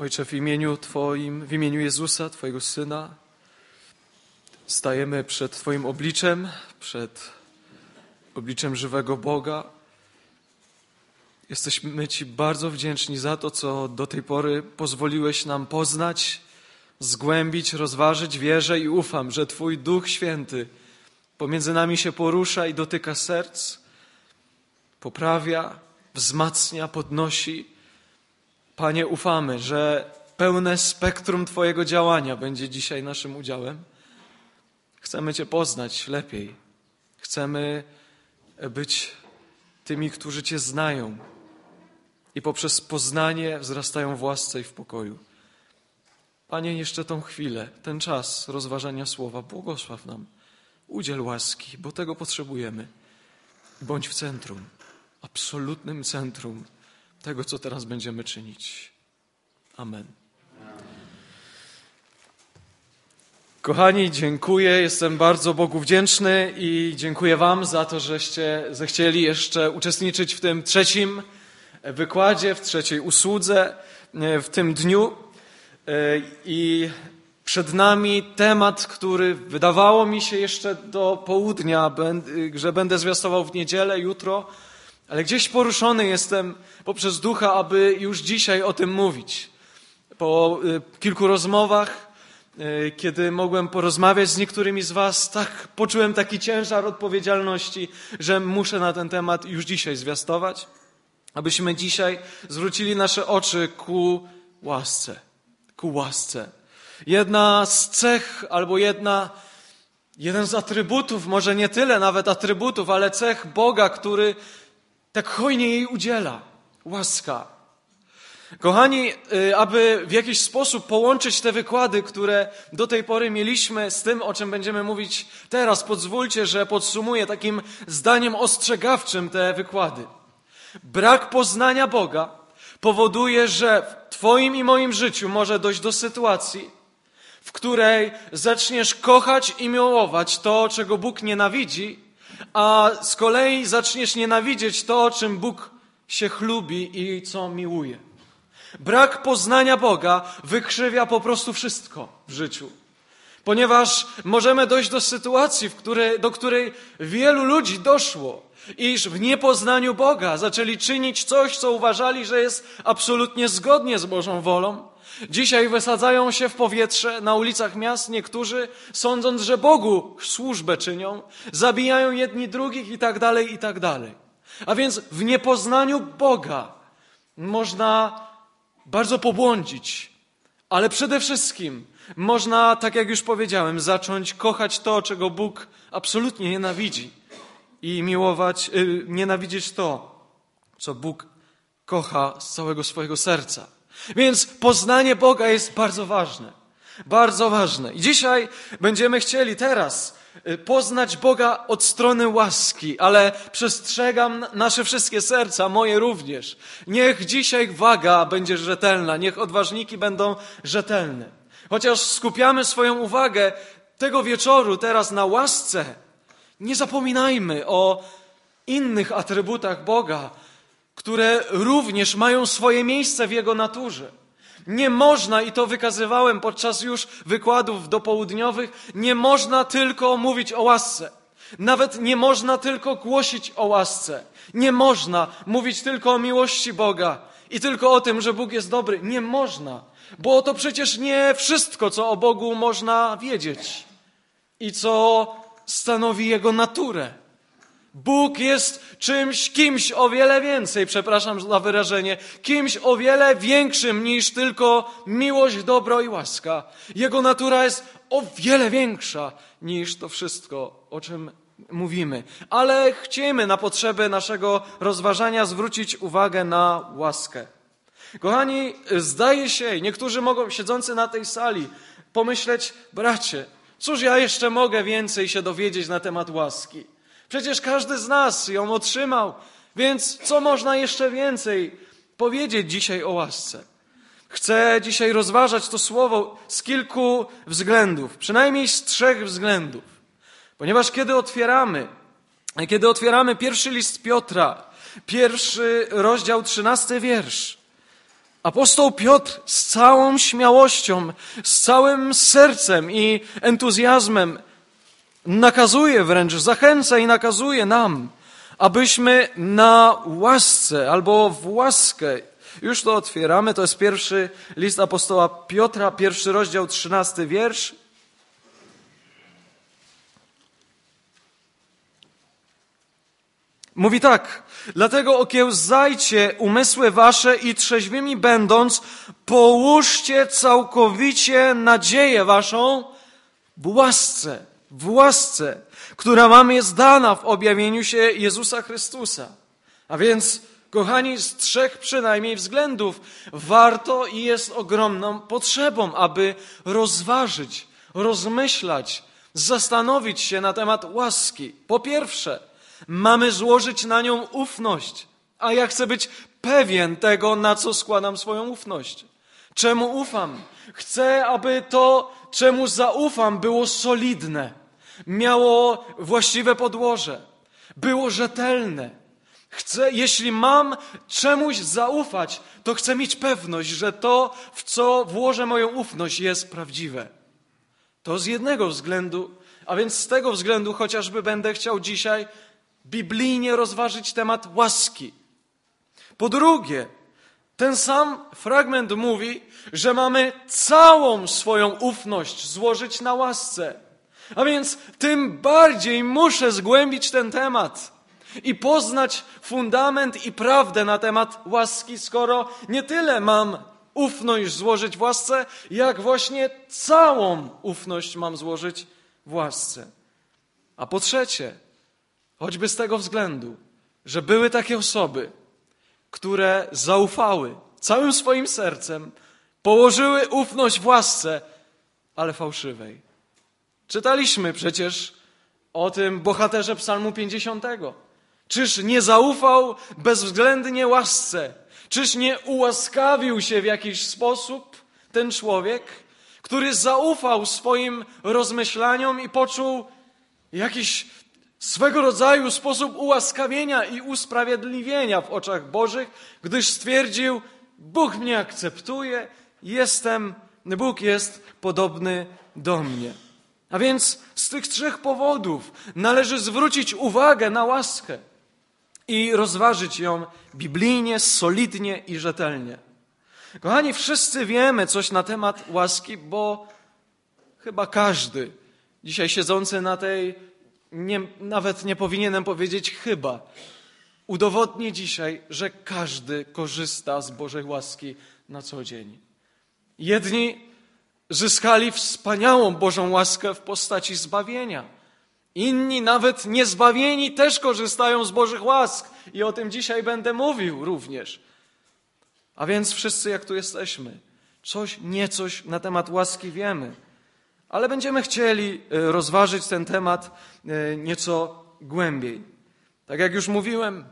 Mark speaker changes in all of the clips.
Speaker 1: Ojcze, w imieniu Twoim, w imieniu Jezusa, Twojego Syna, stajemy przed Twoim obliczem, przed obliczem żywego Boga. Jesteśmy Ci bardzo wdzięczni za to, co do tej pory pozwoliłeś nam poznać, zgłębić, rozważyć. Wierzę i ufam, że Twój Duch Święty pomiędzy nami się porusza i dotyka serc, poprawia, wzmacnia, podnosi. Panie, ufamy, że pełne spektrum Twojego działania będzie dzisiaj naszym udziałem. Chcemy Cię poznać lepiej. Chcemy być tymi, którzy Cię znają i poprzez poznanie wzrastają w łasce i w pokoju. Panie, jeszcze tą chwilę, ten czas rozważania słowa, błogosław nam. Udziel łaski, bo tego potrzebujemy. Bądź w centrum, absolutnym centrum tego, co teraz będziemy czynić. Amen. Kochani, dziękuję. Jestem bardzo Bogu wdzięczny i dziękuję Wam za to, żeście zechcieli jeszcze uczestniczyć w tym trzecim wykładzie, w trzeciej usłudze, w tym dniu. I przed nami temat, który wydawało mi się jeszcze do południa, że będę zwiastował w niedzielę, jutro, ale gdzieś poruszony jestem poprzez Ducha, aby już dzisiaj o tym mówić. Po kilku rozmowach, kiedy mogłem porozmawiać z niektórymi z Was, tak poczułem taki ciężar odpowiedzialności, że muszę na ten temat już dzisiaj zwiastować, abyśmy dzisiaj zwrócili nasze oczy ku łasce. Ku łasce. Jedna z cech albo jeden z atrybutów, może nie tyle nawet atrybutów, ale cech Boga, który tak hojnie jej udziela. Łaska. Kochani, aby w jakiś sposób połączyć te wykłady, które do tej pory mieliśmy z tym, o czym będziemy mówić teraz, pozwólcie, że podsumuję takim zdaniem ostrzegawczym te wykłady. Brak poznania Boga powoduje, że w Twoim i moim życiu może dojść do sytuacji, w której zaczniesz kochać i miłować to, czego Bóg nienawidzi, a z kolei zaczniesz nienawidzieć to, czym Bóg się chlubi i co miłuje. Brak poznania Boga wykrzywia po prostu wszystko w życiu. Ponieważ możemy dojść do sytuacji, do której wielu ludzi doszło, iż w niepoznaniu Boga zaczęli czynić coś, co uważali, że jest absolutnie zgodnie z Bożą wolą. Dzisiaj wysadzają się w powietrze na ulicach miast niektórzy, sądząc, że Bogu służbę czynią, zabijają jedni drugich i tak dalej, i tak dalej. A więc w niepoznaniu Boga można bardzo pobłądzić, ale przede wszystkim można, tak jak już powiedziałem, zacząć kochać to, czego Bóg absolutnie nienawidzi i nienawidzieć to, co Bóg kocha z całego swojego serca. Więc poznanie Boga jest bardzo ważne. Bardzo ważne. I dzisiaj będziemy chcieli teraz poznać Boga od strony łaski, ale przestrzegam nasze wszystkie serca, moje również. Niech dzisiaj waga będzie rzetelna, niech odważniki będą rzetelne. Chociaż skupiamy swoją uwagę tego wieczoru teraz na łasce, nie zapominajmy o innych atrybutach Boga, które również mają swoje miejsce w Jego naturze. Nie można, i to wykazywałem podczas już wykładów dopołudniowych, nie można tylko mówić o łasce. Nawet nie można tylko głosić o łasce. Nie można mówić tylko o miłości Boga i tylko o tym, że Bóg jest dobry. Nie można, bo to przecież nie wszystko, co o Bogu można wiedzieć i co stanowi Jego naturę. Bóg jest kimś o wiele więcej, przepraszam za wyrażenie, kimś o wiele większym niż tylko miłość, dobro i łaska. Jego natura jest o wiele większa niż to wszystko, o czym mówimy. Ale chcemy na potrzeby naszego rozważania zwrócić uwagę na łaskę. Kochani, zdaje się, niektórzy mogą, siedzący na tej sali, pomyśleć: bracie, cóż ja jeszcze mogę więcej się dowiedzieć na temat łaski? Przecież każdy z nas ją otrzymał, więc co można jeszcze więcej powiedzieć dzisiaj o łasce? Chcę dzisiaj rozważać to słowo z kilku względów, przynajmniej z 3 względów. Ponieważ kiedy otwieramy pierwszy list Piotra, 1 rozdział, 13 wiersz, Apostoł Piotr z całą śmiałością, z całym sercem i entuzjazmem nakazuje wręcz, zachęca i nakazuje nam, abyśmy na łasce albo w łaskę, już to otwieramy, to jest pierwszy list apostoła Piotra, 1 rozdział, 13 wiersz. Mówi tak: dlatego okiełzajcie umysły wasze i trzeźwymi będąc, połóżcie całkowicie nadzieję waszą w łasce, która wam jest dana w objawieniu się Jezusa Chrystusa. A więc, kochani, z 3 przynajmniej względów warto i jest ogromną potrzebą, aby rozważyć, rozmyślać, zastanowić się na temat łaski. Po pierwsze, mamy złożyć na nią ufność. A ja chcę być pewien tego, na co składam swoją ufność. Czemu ufam? Chcę, aby to, czemu zaufam, było solidne, miało właściwe podłoże, było rzetelne. Jeśli mam czemuś zaufać, to chcę mieć pewność, że to, w co włożę moją ufność, jest prawdziwe. To z jednego względu, a więc z tego względu chociażby będę chciał dzisiaj biblijnie rozważyć temat łaski. Po drugie, ten sam fragment mówi, że mamy całą swoją ufność złożyć na łasce. A więc tym bardziej muszę zgłębić ten temat i poznać fundament i prawdę na temat łaski, skoro nie tyle mam ufność złożyć w łasce, jak właśnie całą ufność mam złożyć w łasce. A po trzecie, choćby z tego względu, że były takie osoby, które zaufały całym swoim sercem, położyły ufność w łasce, ale fałszywej. Czytaliśmy przecież o tym bohaterze Psalmu 50. Czyż nie zaufał bezwzględnie łasce? Czyż nie ułaskawił się w jakiś sposób ten człowiek, który zaufał swoim rozmyślaniom i poczuł jakiś swego rodzaju sposób ułaskawienia i usprawiedliwienia w oczach Bożych, gdyż stwierdził: Bóg mnie akceptuje, Bóg jest podobny do mnie. A więc z tych 3 powodów należy zwrócić uwagę na łaskę i rozważyć ją biblijnie, solidnie i rzetelnie. Kochani, wszyscy wiemy coś na temat łaski, bo chyba każdy dzisiaj siedzący na tej, nawet nie powinienem powiedzieć chyba, udowodni dzisiaj, że każdy korzysta z Bożej łaski na co dzień. Jedni zyskali wspaniałą Bożą łaskę w postaci zbawienia. Inni, nawet niezbawieni, też korzystają z Bożych łask. I o tym dzisiaj będę mówił również. A więc wszyscy, jak tu jesteśmy, niecoś na temat łaski wiemy. Ale będziemy chcieli rozważyć ten temat nieco głębiej. Tak jak już mówiłem,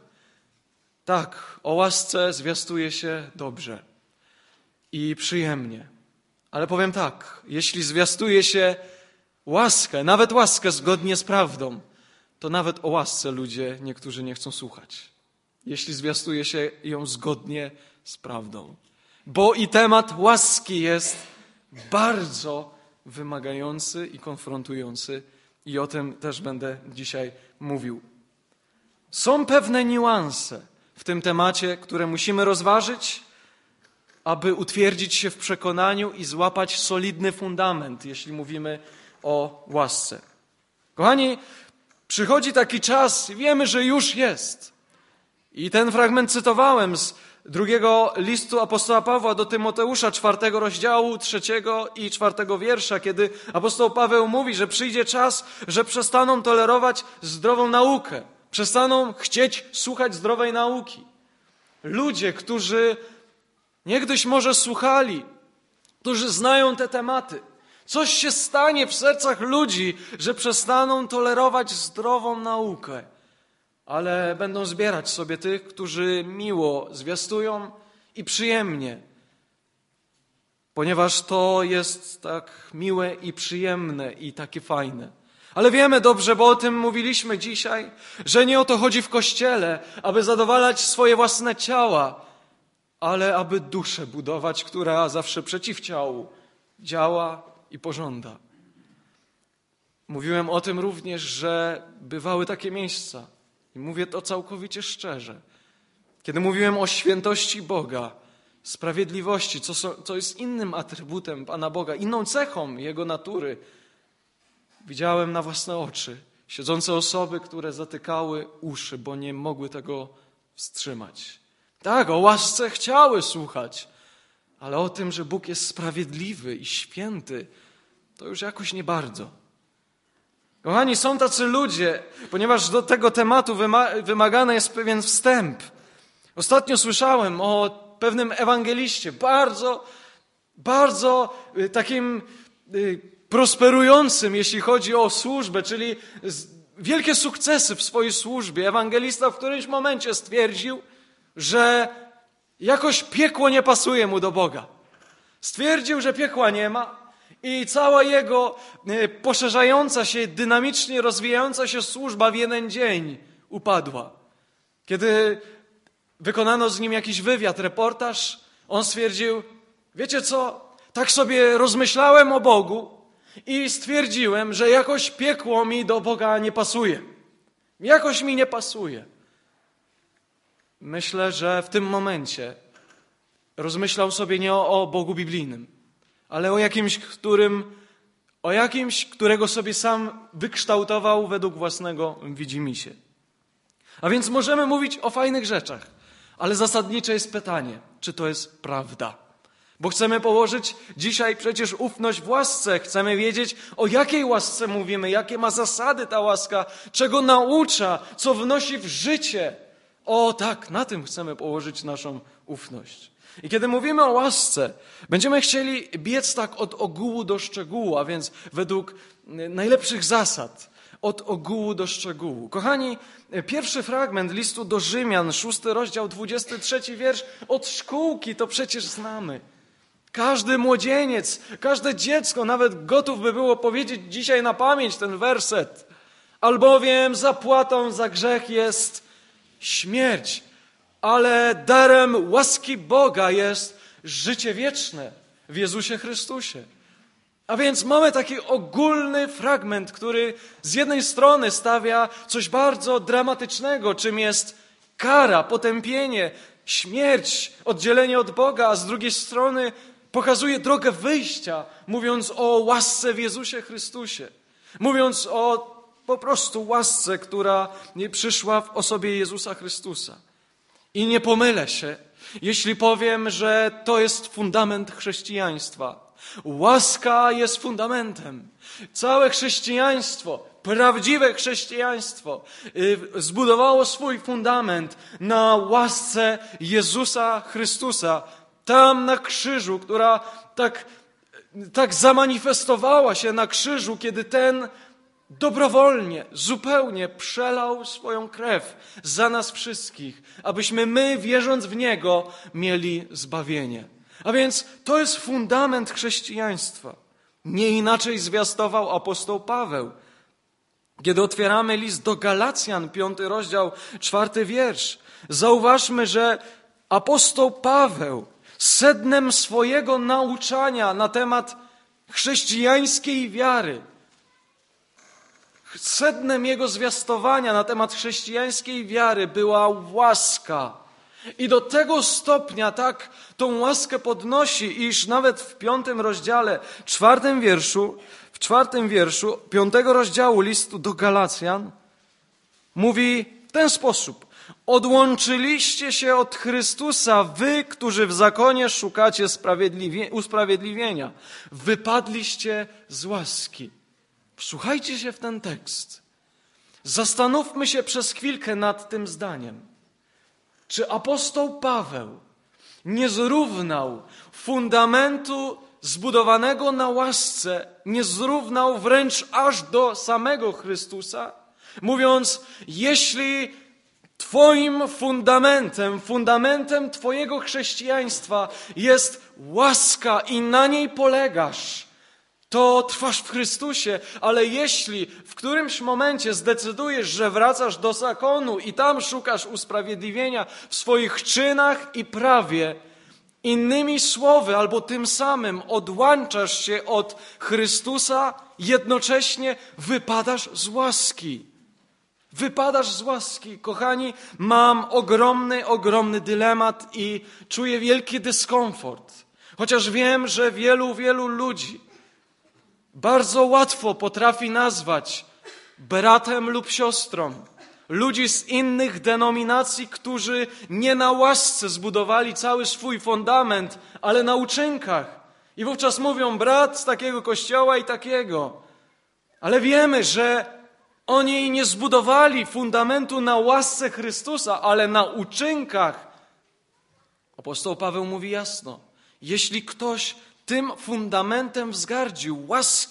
Speaker 1: tak, o łasce zwiastuje się dobrze i przyjemnie. Ale powiem tak, jeśli zwiastuje się łaskę, nawet łaskę zgodnie z prawdą, to nawet o łasce ludzie niektórzy nie chcą słuchać. Jeśli zwiastuje się ją zgodnie z prawdą. Bo i temat łaski jest bardzo wymagający i konfrontujący i o tym też będę dzisiaj mówił. Są pewne niuanse w tym temacie, które musimy rozważyć, aby utwierdzić się w przekonaniu i złapać solidny fundament, jeśli mówimy o łasce. Kochani, przychodzi taki czas, wiemy, że już jest. I ten fragment cytowałem z 2 listu apostoła Pawła do Tymoteusza, 4 rozdziału, 3 i 4 wiersza, kiedy apostoł Paweł mówi, że przyjdzie czas, że przestaną tolerować zdrową naukę, przestaną chcieć słuchać zdrowej nauki. Ludzie, którzy niegdyś może słuchali, którzy znają te tematy. Coś się stanie w sercach ludzi, że przestaną tolerować zdrową naukę, ale będą zbierać sobie tych, którzy miło zwiastują i przyjemnie, ponieważ to jest tak miłe i przyjemne i takie fajne. Ale wiemy dobrze, bo o tym mówiliśmy dzisiaj, że nie o to chodzi w Kościele, aby zadowalać swoje własne ciała, ale aby duszę budować, która zawsze przeciw ciału działa i pożąda. Mówiłem o tym również, że bywały takie miejsca i mówię to całkowicie szczerze. Kiedy mówiłem o świętości Boga, sprawiedliwości, co jest innym atrybutem Pana Boga, inną cechą Jego natury, widziałem na własne oczy siedzące osoby, które zatykały uszy, bo nie mogły tego wstrzymać. Tak, o łasce chciały słuchać, ale o tym, że Bóg jest sprawiedliwy i święty, to już jakoś nie bardzo. Kochani, są tacy ludzie, ponieważ do tego tematu wymagany jest pewien wstęp. Ostatnio słyszałem o pewnym ewangeliście, bardzo takim prosperującym, jeśli chodzi o służbę, czyli wielkie sukcesy w swojej służbie. Ewangelista w którymś momencie stwierdził, że jakoś piekło nie pasuje mu do Boga. Stwierdził, że piekła nie ma i cała jego poszerzająca się, dynamicznie rozwijająca się służba w jeden dzień upadła. Kiedy wykonano z nim jakiś wywiad, reportaż, on stwierdził, wiecie co, tak sobie rozmyślałem o Bogu i stwierdziłem, że jakoś piekło mi do Boga nie pasuje. Jakoś mi nie pasuje. Myślę, że w tym momencie rozmyślał sobie nie o Bogu biblijnym, ale o jakimś, którego sobie sam wykształtował według własnego widzimisię. A więc możemy mówić o fajnych rzeczach, ale zasadnicze jest pytanie, czy to jest prawda? Bo chcemy położyć dzisiaj przecież ufność w łasce. Chcemy wiedzieć, o jakiej łasce mówimy, jakie ma zasady ta łaska, czego naucza, co wnosi w życie. O tak, na tym chcemy położyć naszą ufność. I kiedy mówimy o łasce, będziemy chcieli biec tak od ogółu do szczegółu, a więc według najlepszych zasad, od ogółu do szczegółu. Kochani, pierwszy fragment listu do Rzymian, 6 rozdział, 23 wiersz, od szkółki to przecież znamy. Każdy młodzieniec, każde dziecko nawet gotów by było powiedzieć dzisiaj na pamięć ten werset. Albowiem zapłatą za grzech jest śmierć, ale darem łaski Boga jest życie wieczne w Jezusie Chrystusie. A więc mamy taki ogólny fragment, który z jednej strony stawia coś bardzo dramatycznego, czym jest kara, potępienie, śmierć, oddzielenie od Boga, a z drugiej strony pokazuje drogę wyjścia, mówiąc o łasce w Jezusie Chrystusie. Mówiąc o po prostu łasce, która przyszła w osobie Jezusa Chrystusa. I nie pomylę się, jeśli powiem, że to jest fundament chrześcijaństwa. Łaska jest fundamentem. Całe chrześcijaństwo, prawdziwe chrześcijaństwo zbudowało swój fundament na łasce Jezusa Chrystusa. Tam na krzyżu, która tak zamanifestowała się na krzyżu, kiedy ten dobrowolnie, zupełnie przelał swoją krew za nas wszystkich, abyśmy my, wierząc w Niego, mieli zbawienie. A więc to jest fundament chrześcijaństwa. Nie inaczej zwiastował apostoł Paweł. Kiedy otwieramy list do Galacjan, 5 rozdział, 4 wiersz, zauważmy, że apostoł Paweł sednem swojego nauczania na temat chrześcijańskiej wiary, sednem jego zwiastowania na temat chrześcijańskiej wiary była łaska. I do tego stopnia tak tą łaskę podnosi, iż nawet w 5 rozdziale, 4 wierszu 5 rozdziału listu do Galacjan mówi w ten sposób. Odłączyliście się od Chrystusa, wy, którzy w zakonie szukacie usprawiedliwienia. Wypadliście z łaski. Wsłuchajcie się w ten tekst. Zastanówmy się przez chwilkę nad tym zdaniem. Czy apostoł Paweł nie zrównał fundamentu zbudowanego na łasce, nie zrównał wręcz aż do samego Chrystusa, mówiąc, jeśli twoim fundamentem twojego chrześcijaństwa jest łaska i na niej polegasz, to trwasz w Chrystusie, ale jeśli w którymś momencie zdecydujesz, że wracasz do zakonu i tam szukasz usprawiedliwienia w swoich czynach i prawie, Innymi słowy, albo tym samym odłączasz się od Chrystusa, jednocześnie wypadasz z łaski. Wypadasz z łaski. Kochani, mam ogromny dylemat i czuję wielki dyskomfort. Chociaż wiem, że wielu ludzi bardzo łatwo potrafi nazwać bratem lub siostrą ludzi z innych denominacji, którzy nie na łasce zbudowali cały swój fundament, ale na uczynkach. I wówczas mówią, brat z takiego kościoła i takiego. Ale wiemy, że oni nie zbudowali fundamentu na łasce Chrystusa, ale na uczynkach. Apostoł Paweł mówi jasno, jeśli ktoś tym fundamentem wzgardził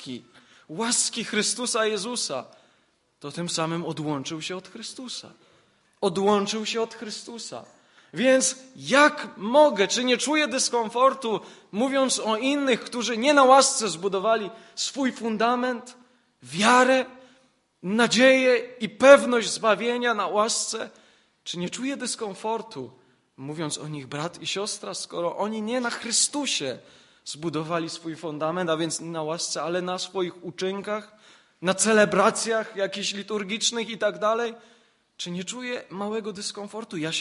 Speaker 1: łaski Chrystusa Jezusa, to tym samym odłączył się od Chrystusa. Odłączył się od Chrystusa. Więc jak mogę, czy nie czuję dyskomfortu, mówiąc o innych, którzy nie na łasce zbudowali swój fundament, wiarę, nadzieję i pewność zbawienia na łasce? Czy nie czuję dyskomfortu, mówiąc o nich brat i siostra, skoro oni nie na Chrystusie zbudowali swój fundament, a więc nie na łasce, ale na swoich uczynkach, na celebracjach jakichś liturgicznych i tak dalej? Czy nie czuję małego dyskomfortu? Ja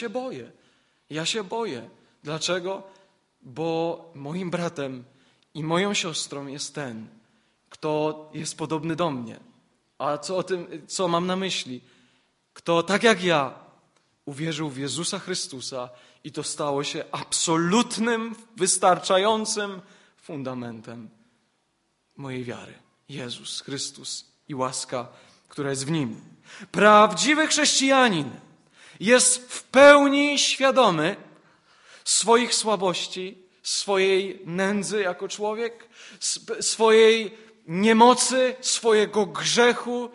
Speaker 1: się boję. Dlaczego? Bo moim bratem i moją siostrą jest ten, kto jest podobny do mnie. A co mam na myśli? Kto tak jak ja uwierzył w Jezusa Chrystusa i to stało się absolutnym, wystarczającym fundamentem mojej wiary. Jezus Chrystus i łaska, która jest w Nim. Prawdziwy chrześcijanin jest w pełni świadomy swoich słabości, swojej nędzy jako człowiek, swojej niemocy, swojego grzechu,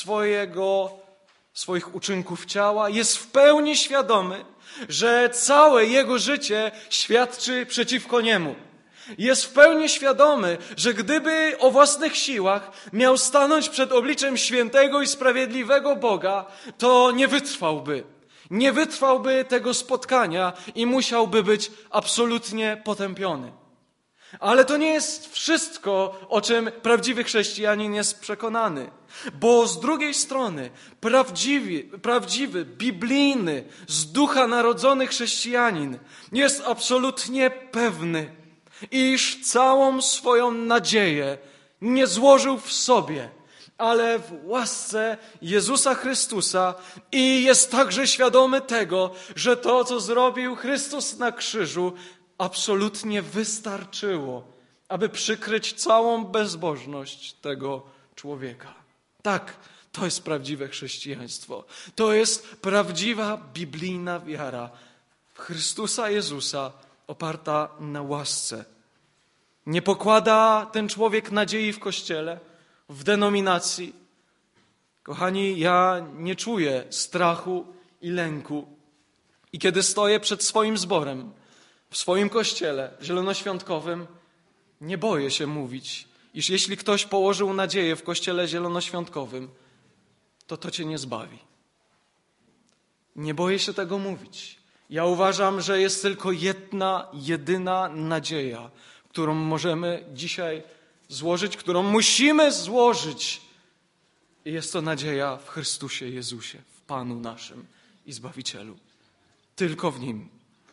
Speaker 1: swoich uczynków ciała. Jest w pełni świadomy, że całe jego życie świadczy przeciwko niemu. Jest w pełni świadomy, że gdyby o własnych siłach miał stanąć przed obliczem świętego i sprawiedliwego Boga, to nie wytrwałby tego spotkania i musiałby być absolutnie potępiony. Ale to nie jest wszystko, o czym prawdziwy chrześcijanin jest przekonany. Bo z drugiej strony prawdziwy, biblijny, z ducha narodzony chrześcijanin jest absolutnie pewny, iż całą swoją nadzieję nie złożył w sobie, ale w łasce Jezusa Chrystusa i jest także świadomy tego, że to, co zrobił Chrystus na krzyżu, absolutnie wystarczyło, aby przykryć całą bezbożność tego człowieka. Tak, to jest prawdziwe chrześcijaństwo. To jest prawdziwa biblijna wiara w Chrystusa Jezusa oparta na łasce. Nie pokłada ten człowiek nadziei w Kościele, w denominacji. Kochani, ja nie czuję strachu i lęku. I kiedy stoję przed swoim zborem, w swoim kościele zielonoświątkowym, nie boję się mówić, iż jeśli ktoś położył nadzieję w kościele zielonoświątkowym, to cię nie zbawi. Nie boję się tego mówić. Ja uważam, że jest tylko jedyna nadzieja, którą możemy dzisiaj złożyć, którą musimy złożyć. I jest to nadzieja w Chrystusie Jezusie, w Panu naszym i Zbawicielu. Tylko w Nim.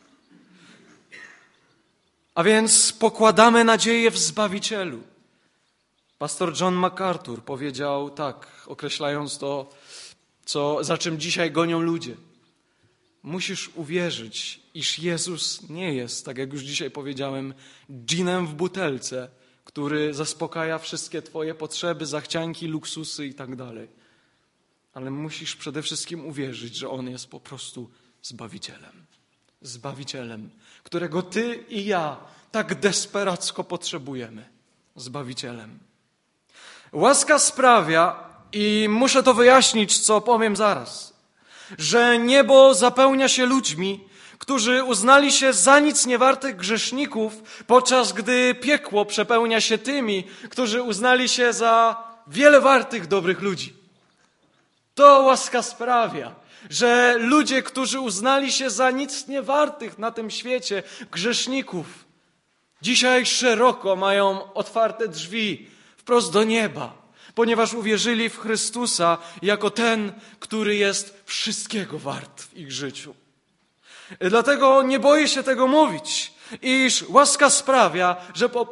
Speaker 1: A więc pokładamy nadzieję w Zbawicielu. Pastor John MacArthur powiedział tak, określając to, za czym dzisiaj gonią ludzie. Musisz uwierzyć, iż Jezus nie jest, tak jak już dzisiaj powiedziałem, dżinem w butelce, który zaspokaja wszystkie twoje potrzeby, zachcianki, luksusy i tak dalej. Ale musisz przede wszystkim uwierzyć, że On jest po prostu Zbawicielem. Zbawicielem, którego ty i ja tak desperacko potrzebujemy. Zbawicielem. Łaska sprawia, i muszę to wyjaśnić, co powiem zaraz, że niebo zapełnia się ludźmi, którzy uznali się za nic niewartych grzeszników, podczas gdy piekło przepełnia się tymi, którzy uznali się za wiele wartych dobrych ludzi. To łaska sprawia. że ludzie, którzy uznali się za nic niewartych na tym świecie, grzeszników, dzisiaj szeroko mają otwarte drzwi wprost do nieba, ponieważ uwierzyli w Chrystusa jako ten, który jest wszystkiego wart w ich życiu. Dlatego nie boję się tego mówić, iż łaska sprawia, że po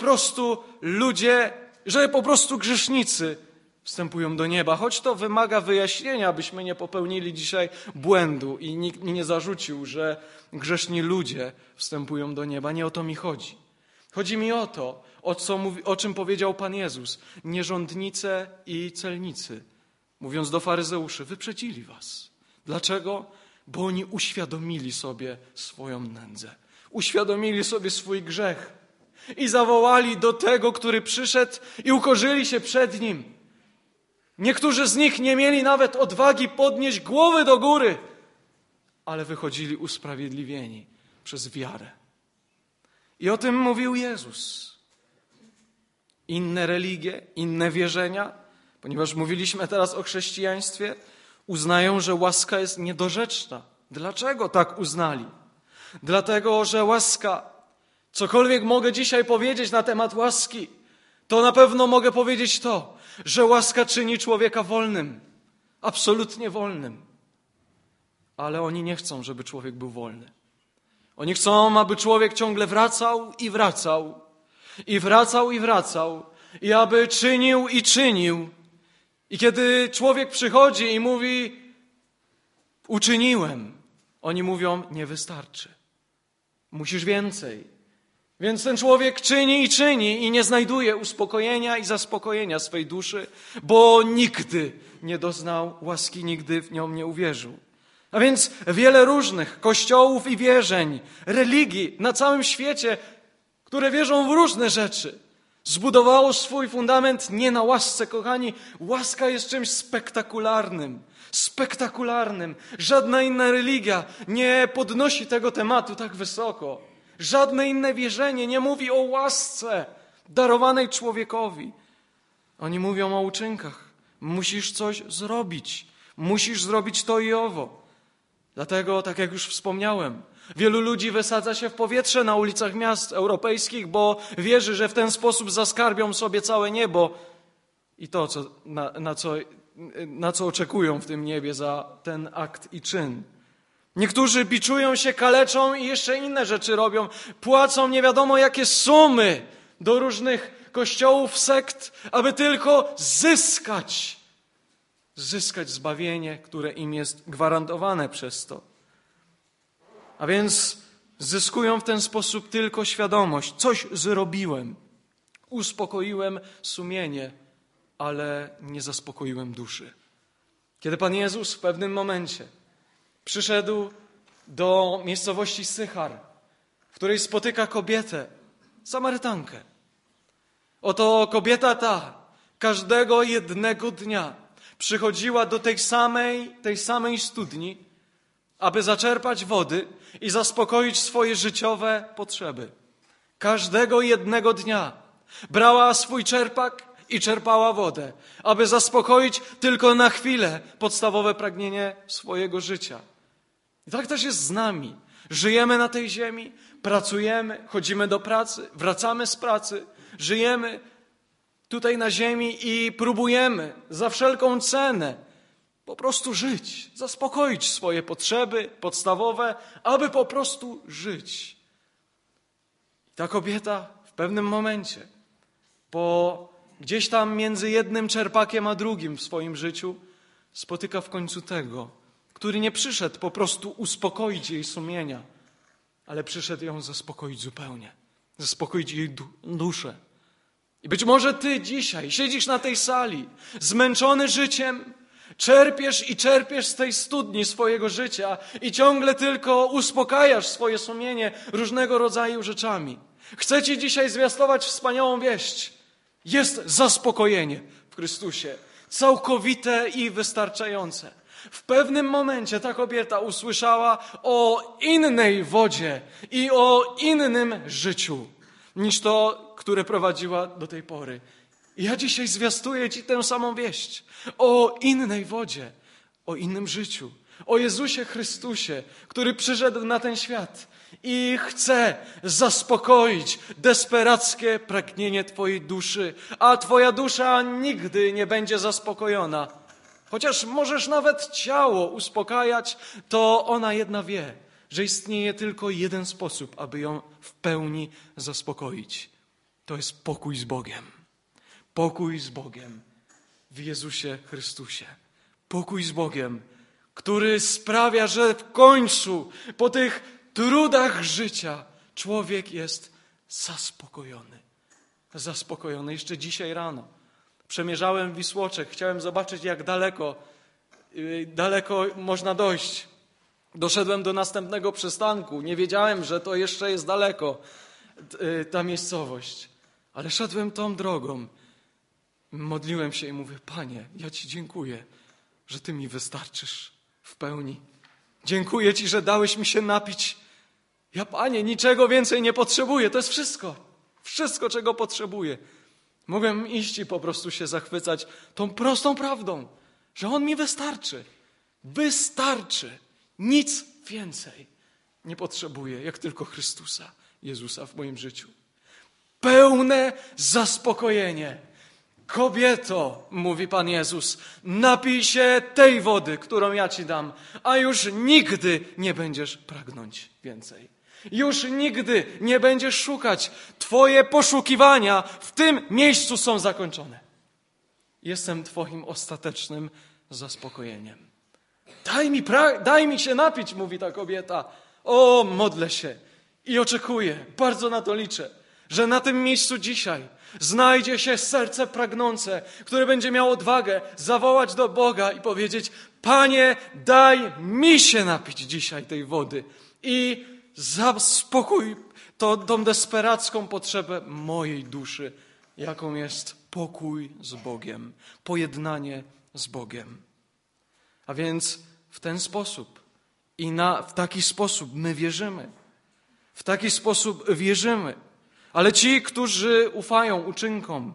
Speaker 1: prostu grzesznicy wstępują do nieba. Choć to wymaga wyjaśnienia, abyśmy nie popełnili dzisiaj błędu i nikt mi nie zarzucił, że grzeszni ludzie wstępują do nieba. Nie o to mi chodzi. Chodzi mi o to, o czym powiedział Pan Jezus. Nierządnice i celnicy, mówiąc do faryzeuszy, wyprzedzili was. Dlaczego? Bo oni uświadomili sobie swoją nędzę. Uświadomili sobie swój grzech. I zawołali do tego, który przyszedł i ukorzyli się przed Nim. Niektórzy z nich nie mieli nawet odwagi podnieść głowy do góry, ale wychodzili usprawiedliwieni przez wiarę. I o tym mówił Jezus. Inne religie, inne wierzenia, ponieważ mówiliśmy teraz o chrześcijaństwie, uznają, że łaska jest niedorzeczna. Dlaczego tak uznali? Dlatego, że łaska, cokolwiek mogę dzisiaj powiedzieć na temat łaski, to na pewno mogę powiedzieć to, że łaska czyni człowieka wolnym, absolutnie wolnym. Ale oni nie chcą, żeby człowiek był wolny. Oni chcą, aby człowiek ciągle wracał i wracał, i wracał i wracał, i aby czynił i czynił. I kiedy człowiek przychodzi i mówi, uczyniłem, oni mówią, nie wystarczy. Musisz więcej. Więc ten człowiek czyni i nie znajduje uspokojenia i zaspokojenia swej duszy, bo nigdy nie doznał łaski, nigdy w nią nie uwierzył. A więc wiele różnych kościołów i wierzeń, religii na całym świecie, które wierzą w różne rzeczy, zbudowało swój fundament nie na łasce, kochani. Łaska jest czymś spektakularnym. Spektakularnym. Żadna inna religia nie podnosi tego tematu tak wysoko. Żadne inne wierzenie nie mówi o łasce darowanej człowiekowi. Oni mówią o uczynkach. Musisz coś zrobić. Musisz zrobić to i owo. Dlatego, tak jak już wspomniałem, wielu ludzi wysadza się w powietrze na ulicach miast europejskich, bo wierzy, że w ten sposób zaskarbią sobie całe niebo i to, na co oczekują w tym niebie za ten akt i czyn. Niektórzy biczują się, kaleczą i jeszcze inne rzeczy robią. Płacą nie wiadomo jakie sumy do różnych kościołów, sekt, aby tylko zyskać zbawienie, które im jest gwarantowane przez to. A więc zyskują w ten sposób tylko świadomość. Coś zrobiłem, uspokoiłem sumienie, ale nie zaspokoiłem duszy. Kiedy Pan Jezus w pewnym momencie przyszedł do miejscowości Sychar, w której spotyka kobietę, Samarytankę. Oto kobieta ta każdego jednego dnia przychodziła do tej samej studni, aby zaczerpać wody i zaspokoić swoje życiowe potrzeby. Każdego jednego dnia brała swój czerpak i czerpała wodę, aby zaspokoić tylko na chwilę podstawowe pragnienie swojego życia. I tak też jest z nami. Żyjemy na tej ziemi, pracujemy, chodzimy do pracy, wracamy z pracy, żyjemy tutaj na ziemi i próbujemy za wszelką cenę po prostu żyć, zaspokoić swoje potrzeby podstawowe, aby po prostu żyć. I ta kobieta w pewnym momencie, gdzieś tam między jednym czerpakiem a drugim w swoim życiu, spotyka w końcu tego, który nie przyszedł po prostu uspokoić jej sumienia, ale przyszedł ją zaspokoić zupełnie, zaspokoić jej duszę. I być może ty dzisiaj siedzisz na tej sali, zmęczony życiem, czerpiesz z tej studni swojego życia i ciągle tylko uspokajasz swoje sumienie różnego rodzaju rzeczami. Chcę ci dzisiaj zwiastować wspaniałą wieść. Jest zaspokojenie w Chrystusie, całkowite i wystarczające. W pewnym momencie ta kobieta usłyszała o innej wodzie i o innym życiu niż to, które prowadziła do tej pory. I ja dzisiaj zwiastuję ci tę samą wieść o innej wodzie, o innym życiu, o Jezusie Chrystusie, który przyszedł na ten świat i chce zaspokoić desperackie pragnienie twojej duszy, a twoja dusza nigdy nie będzie zaspokojona. Chociaż możesz nawet ciało uspokajać, to ona jedna wie, że istnieje tylko jeden sposób, aby ją w pełni zaspokoić. To jest pokój z Bogiem. Pokój z Bogiem w Jezusie Chrystusie. Pokój z Bogiem, który sprawia, że w końcu po tych trudach życia człowiek jest zaspokojony. Zaspokojony. Jeszcze dzisiaj rano przemierzałem Wisłoczek. Chciałem zobaczyć, jak daleko można dojść. Doszedłem do następnego przystanku. Nie wiedziałem, że to jeszcze jest daleko, ta miejscowość. Ale szedłem tą drogą. Modliłem się i mówię: Panie, ja Ci dziękuję, że Ty mi wystarczysz w pełni. Dziękuję Ci, że dałeś mi się napić. Ja, Panie, niczego więcej nie potrzebuję. To jest wszystko. Wszystko, czego potrzebuję. Mogłem iść i po prostu się zachwycać tą prostą prawdą, że On mi wystarczy. Wystarczy. Nic więcej nie potrzebuję, jak tylko Chrystusa, Jezusa w moim życiu. Pełne zaspokojenie. Kobieto, mówi Pan Jezus, napij się tej wody, którą ja Ci dam, a już nigdy nie będziesz pragnąć więcej. Już nigdy nie będziesz szukać. Twoje poszukiwania w tym miejscu są zakończone. Jestem Twoim ostatecznym zaspokojeniem. Daj mi się napić, mówi ta kobieta. O, modlę się i oczekuję, bardzo na to liczę, że na tym miejscu dzisiaj znajdzie się serce pragnące, które będzie miało odwagę zawołać do Boga i powiedzieć: Panie, daj mi się napić dzisiaj tej wody i zaspokój tą desperacką potrzebę mojej duszy, jaką jest pokój z Bogiem, pojednanie z Bogiem. A więc w ten sposób i w taki sposób my wierzymy. W taki sposób wierzymy. Ale ci, którzy ufają uczynkom,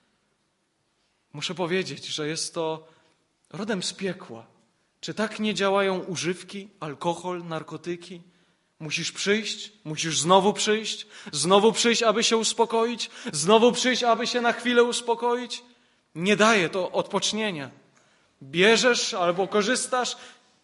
Speaker 1: muszę powiedzieć, że jest to rodem z piekła. Czy tak nie działają używki, alkohol, narkotyki? Musisz przyjść, musisz znowu przyjść, aby się uspokoić, znowu przyjść, aby się na chwilę uspokoić. Nie daje to odpocznienia. Bierzesz albo korzystasz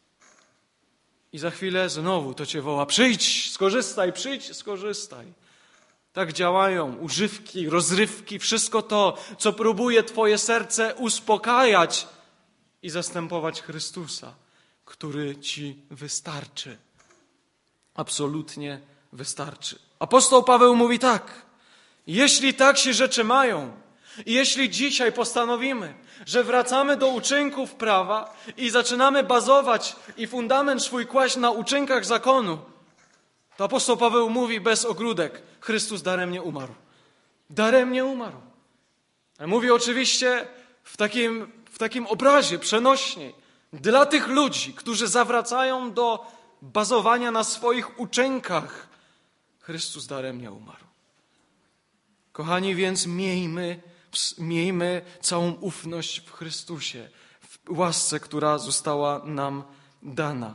Speaker 1: i za chwilę znowu to cię woła: przyjdź, skorzystaj. Tak działają używki, rozrywki, wszystko to, co próbuje twoje serce uspokajać i zastępować Chrystusa, który ci wystarczy. Absolutnie wystarczy. Apostoł Paweł mówi tak: jeśli tak się rzeczy mają i jeśli dzisiaj postanowimy, że wracamy do uczynków prawa i zaczynamy bazować i fundament swój kłaść na uczynkach zakonu, to apostoł Paweł mówi bez ogródek: Chrystus daremnie umarł. Daremnie umarł. Ale mówi oczywiście w takim obrazie przenośniej dla tych ludzi, którzy zawracają do bazowania na swoich uczynkach. Chrystus daremnie umarł. Kochani, więc miejmy całą ufność w Chrystusie, w łasce, która została nam dana.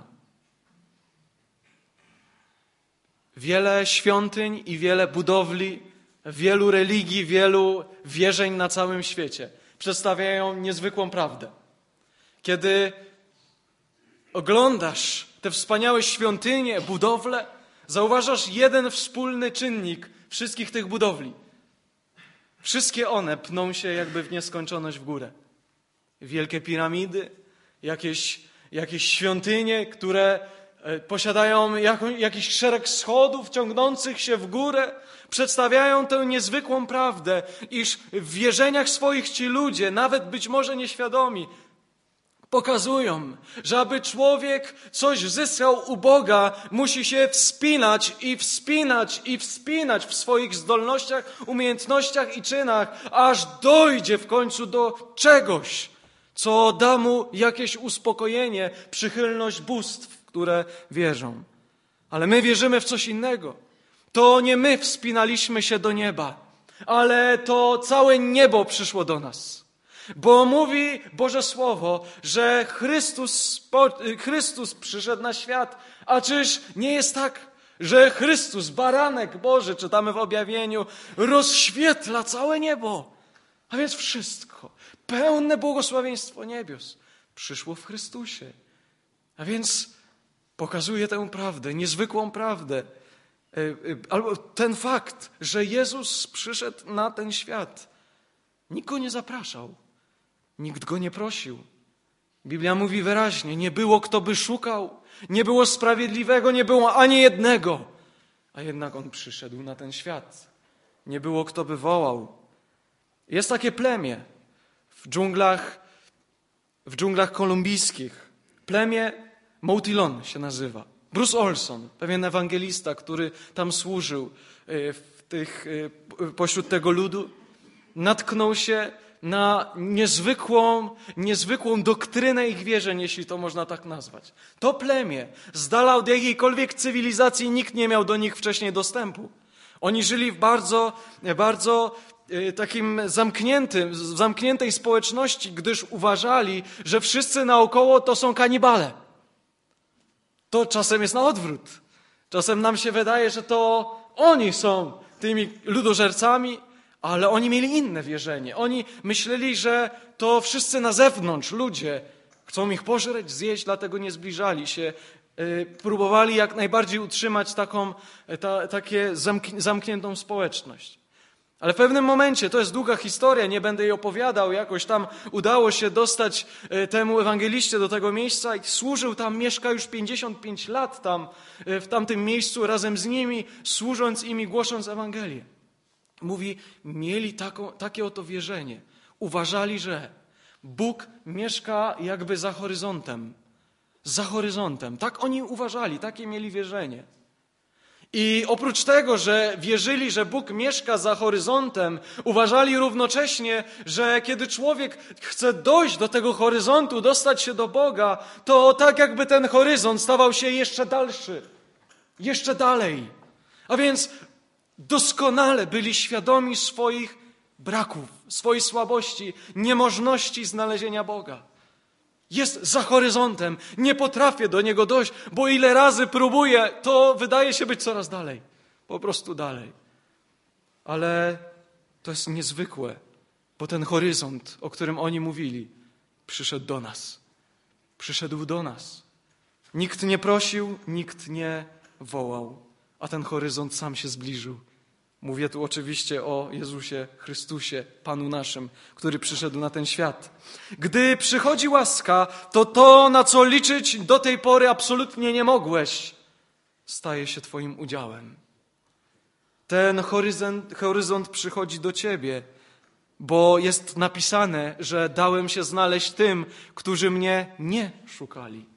Speaker 1: Wiele świątyń i wiele budowli, wielu religii, wielu wierzeń na całym świecie przedstawiają niezwykłą prawdę. Kiedy oglądasz te wspaniałe świątynie, budowle, zauważasz jeden wspólny czynnik wszystkich tych budowli. Wszystkie one pną się jakby w nieskończoność w górę. Wielkie piramidy, jakieś świątynie, które posiadają jakiś szereg schodów ciągnących się w górę, przedstawiają tę niezwykłą prawdę, iż w wierzeniach swoich ci ludzie, nawet być może nieświadomi, pokazują, że aby człowiek coś zyskał u Boga, musi się wspinać w swoich zdolnościach, umiejętnościach i czynach, aż dojdzie w końcu do czegoś, co da mu jakieś uspokojenie, przychylność bóstw, w które wierzą. Ale my wierzymy w coś innego. To nie my wspinaliśmy się do nieba, ale to całe niebo przyszło do nas. Bo mówi Boże Słowo, że Chrystus przyszedł na świat, a czyż nie jest tak, że Chrystus, baranek Boży, czytamy w objawieniu, rozświetla całe niebo. A więc wszystko, pełne błogosławieństwo niebios przyszło w Chrystusie. A więc pokazuje tę prawdę, niezwykłą prawdę, albo ten fakt, że Jezus przyszedł na ten świat. Nikt go nie zapraszał, nikt go nie prosił. Biblia mówi wyraźnie, nie było kto by szukał, nie było sprawiedliwego, nie było ani jednego. A jednak On przyszedł na ten świat. Nie było kto by wołał. Jest takie plemię w dżunglach kolumbijskich. Plemię Motilon się nazywa. Bruce Olson, pewien ewangelista, który tam służył pośród tego ludu, natknął się na niezwykłą doktrynę ich wierzeń, jeśli to można tak nazwać. To plemię, z dala od jakiejkolwiek cywilizacji, nikt nie miał do nich wcześniej dostępu. Oni żyli w bardzo takim zamkniętej społeczności, gdyż uważali, że wszyscy naokoło to są kanibale. To czasem jest na odwrót. Czasem nam się wydaje, że to oni są tymi ludożercami, ale oni mieli inne wierzenie. Oni myśleli, że to wszyscy na zewnątrz ludzie chcą ich pożreć, zjeść, dlatego nie zbliżali się. Próbowali jak najbardziej utrzymać takie zamkniętą społeczność. Ale w pewnym momencie, to jest długa historia, nie będę jej opowiadał, jakoś tam udało się dostać temu ewangeliście do tego miejsca i służył tam, mieszka już 55 lat tam, w tamtym miejscu razem z nimi, służąc im i głosząc Ewangelię. Mówi, mieli takie oto wierzenie. Uważali, że Bóg mieszka jakby za horyzontem. Za horyzontem. Tak oni uważali, takie mieli wierzenie. I oprócz tego, że wierzyli, że Bóg mieszka za horyzontem, uważali równocześnie, że kiedy człowiek chce dojść do tego horyzontu, dostać się do Boga, to tak jakby ten horyzont stawał się jeszcze dalszy, jeszcze dalej. A więc doskonale byli świadomi swoich braków, swojej słabości, niemożności znalezienia Boga. Jest za horyzontem, nie potrafię do Niego dojść, bo ile razy próbuję, to wydaje się być coraz dalej. Po prostu dalej. Ale to jest niezwykłe, bo ten horyzont, o którym oni mówili, przyszedł do nas. Przyszedł do nas. Nikt nie prosił, nikt nie wołał, a ten horyzont sam się zbliżył. Mówię tu oczywiście o Jezusie Chrystusie, Panu naszym, który przyszedł na ten świat. Gdy przychodzi łaska, to, na co liczyć do tej pory absolutnie nie mogłeś, staje się Twoim udziałem. Ten horyzont przychodzi do Ciebie, bo jest napisane, że dałem się znaleźć tym, którzy mnie nie szukali.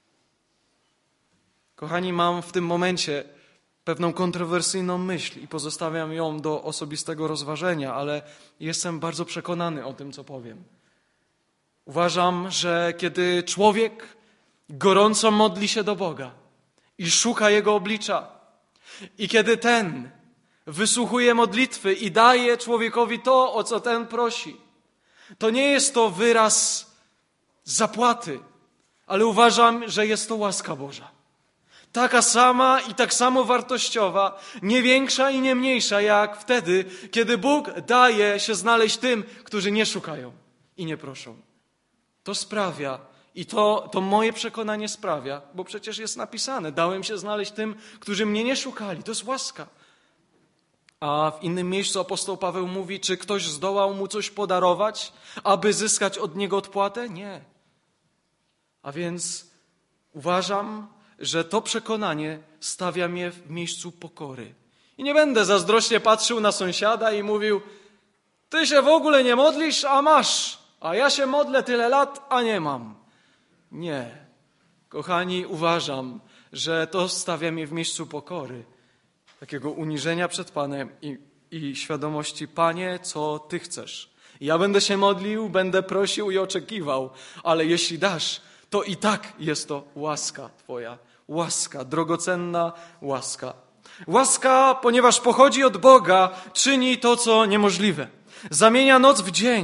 Speaker 1: Kochani, mam w tym momencie pewną kontrowersyjną myśl i pozostawiam ją do osobistego rozważenia, ale jestem bardzo przekonany o tym, co powiem. Uważam, że kiedy człowiek gorąco modli się do Boga i szuka Jego oblicza i kiedy ten wysłuchuje modlitwy i daje człowiekowi to, o co ten prosi, to nie jest to wyraz zapłaty, ale uważam, że jest to łaska Boża. Taka sama i tak samo wartościowa, nie większa i nie mniejsza jak wtedy, kiedy Bóg daje się znaleźć tym, którzy nie szukają i nie proszą. To sprawia i to moje przekonanie sprawia, bo przecież jest napisane, dałem się znaleźć tym, którzy mnie nie szukali. To jest łaska. A w innym miejscu apostoł Paweł mówi, czy ktoś zdołał mu coś podarować, aby zyskać od niego odpłatę? Nie. A więc uważam, że to przekonanie stawia mnie w miejscu pokory. I nie będę zazdrośnie patrzył na sąsiada i mówił, ty się w ogóle nie modlisz, a masz, a ja się modlę tyle lat, a nie mam. Nie. Kochani, uważam, że to stawia mnie w miejscu pokory, takiego uniżenia przed Panem i świadomości, Panie, co Ty chcesz. Ja będę się modlił, będę prosił i oczekiwał, ale jeśli dasz, to i tak jest to łaska Twoja. Łaska, drogocenna łaska. Łaska, ponieważ pochodzi od Boga, czyni to, co niemożliwe. Zamienia noc w dzień.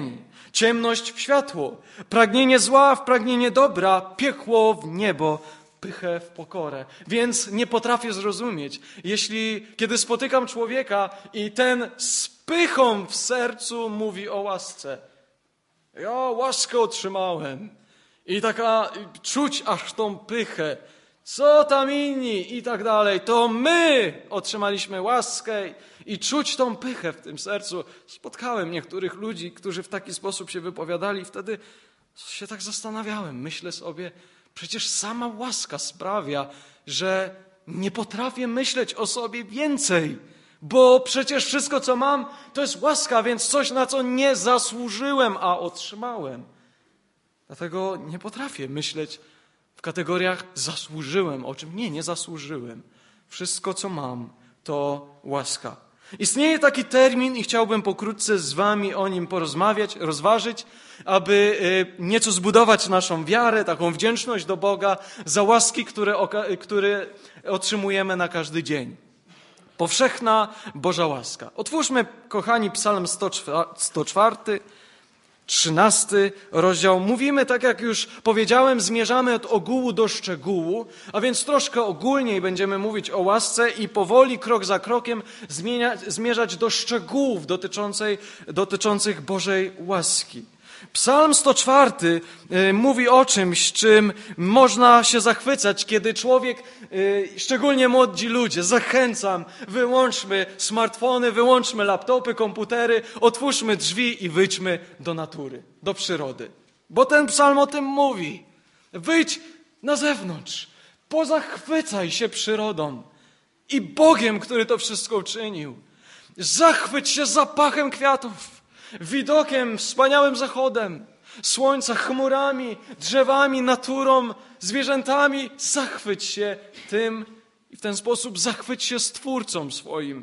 Speaker 1: ciemność w światło, pragnienie zła w pragnienie dobra, piekło w niebo, pychę w pokorę. Więc nie potrafię zrozumieć, kiedy spotykam człowieka i ten z pychą w sercu mówi o łasce. Ja łaskę otrzymałem. I czuć aż tą pychę. Co tam inni i tak dalej. To my otrzymaliśmy łaskę i czuć tą pychę w tym sercu. Spotkałem niektórych ludzi, którzy w taki sposób się wypowiadali. Wtedy się tak zastanawiałem. Myślę sobie, przecież sama łaska sprawia, że nie potrafię myśleć o sobie więcej. Bo przecież wszystko, co mam, to jest łaska, więc coś, na co nie zasłużyłem, a otrzymałem. Dlatego nie potrafię myśleć w kategoriach zasłużyłem, o czym nie zasłużyłem. Wszystko, co mam, to łaska. Istnieje taki termin i chciałbym pokrótce z wami o nim porozmawiać, rozważyć, aby nieco zbudować naszą wiarę, taką wdzięczność do Boga za łaski, które otrzymujemy na każdy dzień. Powszechna Boża łaska. Otwórzmy, kochani, Psalm 104, 13 rozdział. Mówimy, tak jak już powiedziałem, zmierzamy od ogółu do szczegółu, a więc troszkę ogólniej będziemy mówić o łasce i powoli, krok za krokiem zmierzać do szczegółów dotyczących Bożej łaski. Psalm 104 mówi o czymś, czym można się zachwycać, kiedy człowiek, szczególnie młodzi ludzie, zachęcam, wyłączmy smartfony, wyłączmy laptopy, komputery, otwórzmy drzwi i wyjdźmy do natury, do przyrody. Bo ten psalm o tym mówi. Wyjdź na zewnątrz, pozachwycaj się przyrodą i Bogiem, który to wszystko uczynił. Zachwyć się zapachem kwiatów, widokiem, wspaniałym zachodem, słońca, chmurami, drzewami, naturą, zwierzętami. Zachwyć się tym i w ten sposób zachwyć się Stwórcą swoim.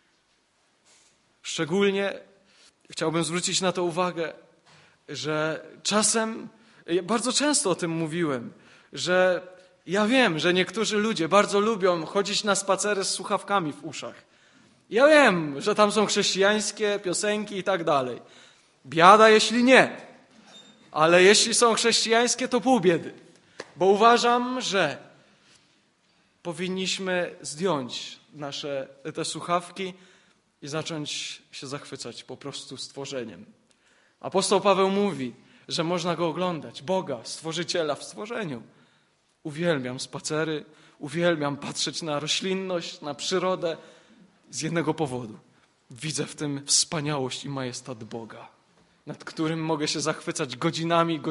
Speaker 1: Szczególnie chciałbym zwrócić na to uwagę, że czasem, bardzo często o tym mówiłem, że ja wiem, że niektórzy ludzie bardzo lubią chodzić na spacery z słuchawkami w uszach. Ja wiem, że tam są chrześcijańskie piosenki i tak dalej. Biada, jeśli nie. Ale jeśli są chrześcijańskie, to pół biedy. Bo uważam, że powinniśmy zdjąć te słuchawki i zacząć się zachwycać po prostu stworzeniem. Apostoł Paweł mówi, że można go oglądać, Boga, Stworzyciela w stworzeniu. Uwielbiam spacery, uwielbiam patrzeć na roślinność, na przyrodę z jednego powodu. Widzę w tym wspaniałość i majestat Boga, nad którym mogę się zachwycać godzinami.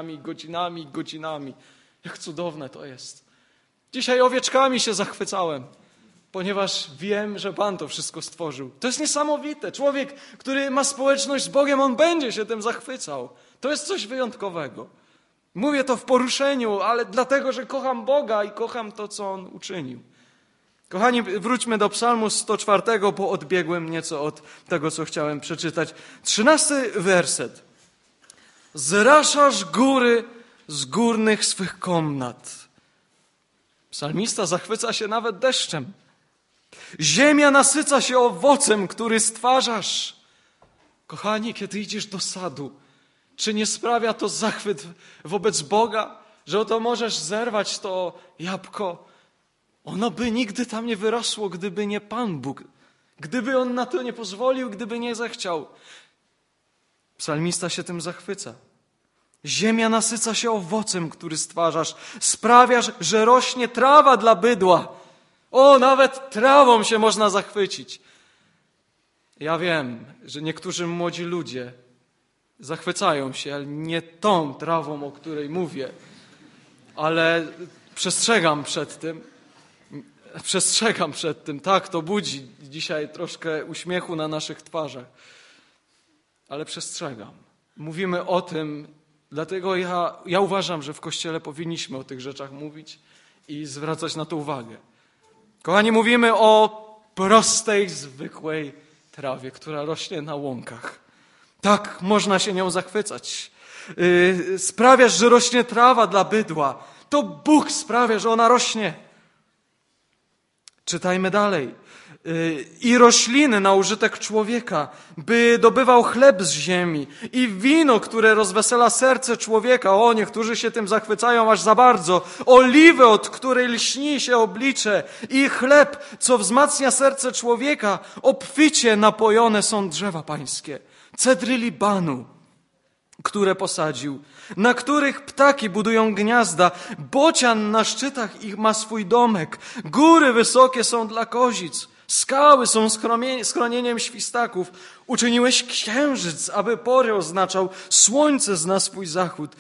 Speaker 1: Jak cudowne to jest. Dzisiaj owieczkami się zachwycałem, ponieważ wiem, że Pan to wszystko stworzył. To jest niesamowite. Człowiek, który ma społeczność z Bogiem, on będzie się tym zachwycał. To jest coś wyjątkowego. Mówię to w poruszeniu, ale dlatego, że kocham Boga i kocham to, co On uczynił. Kochani, wróćmy do Psalmu 104, bo odbiegłem nieco od tego, co chciałem przeczytać. 13 werset. Zraszasz góry z górnych swych komnat. Psalmista zachwyca się nawet deszczem. Ziemia nasyca się owocem, który stwarzasz. Kochani, kiedy idziesz do sadu, czy nie sprawia to zachwyt wobec Boga, że oto możesz zerwać to jabłko? Ono by nigdy tam nie wyrosło, gdyby nie Pan Bóg. Gdyby On na to nie pozwolił, gdyby nie zechciał. Psalmista się tym zachwyca. Ziemia nasyca się owocem, który stwarzasz. Sprawiasz, że rośnie trawa dla bydła. O, nawet trawą się można zachwycić. Ja wiem, że niektórzy młodzi ludzie zachwycają się, ale nie tą trawą, o której mówię. Ale przestrzegam przed tym. Tak, to budzi dzisiaj troszkę uśmiechu na naszych twarzach. Ale przestrzegam. Mówimy o tym, dlatego ja uważam, że w Kościele powinniśmy o tych rzeczach mówić i zwracać na to uwagę. Kochani, mówimy o prostej, zwykłej trawie, która rośnie na łąkach. Tak, można się nią zachwycać. Sprawiasz, że rośnie trawa dla bydła. To Bóg sprawia, że ona rośnie. Czytajmy dalej. I rośliny na użytek człowieka, by dobywał chleb z ziemi i wino, które rozwesela serce człowieka. O, niektórzy się tym zachwycają aż za bardzo. Oliwę, od której lśni się oblicze i chleb, co wzmacnia serce człowieka. Obficie napojone są drzewa pańskie, cedry Libanu, które posadził, na których ptaki budują gniazda, bocian na szczytach ich ma swój domek, góry wysokie są dla kozic, skały są schronieniem świstaków. Uczyniłeś księżyc, aby pory oznaczał, słońce zna swój zachód,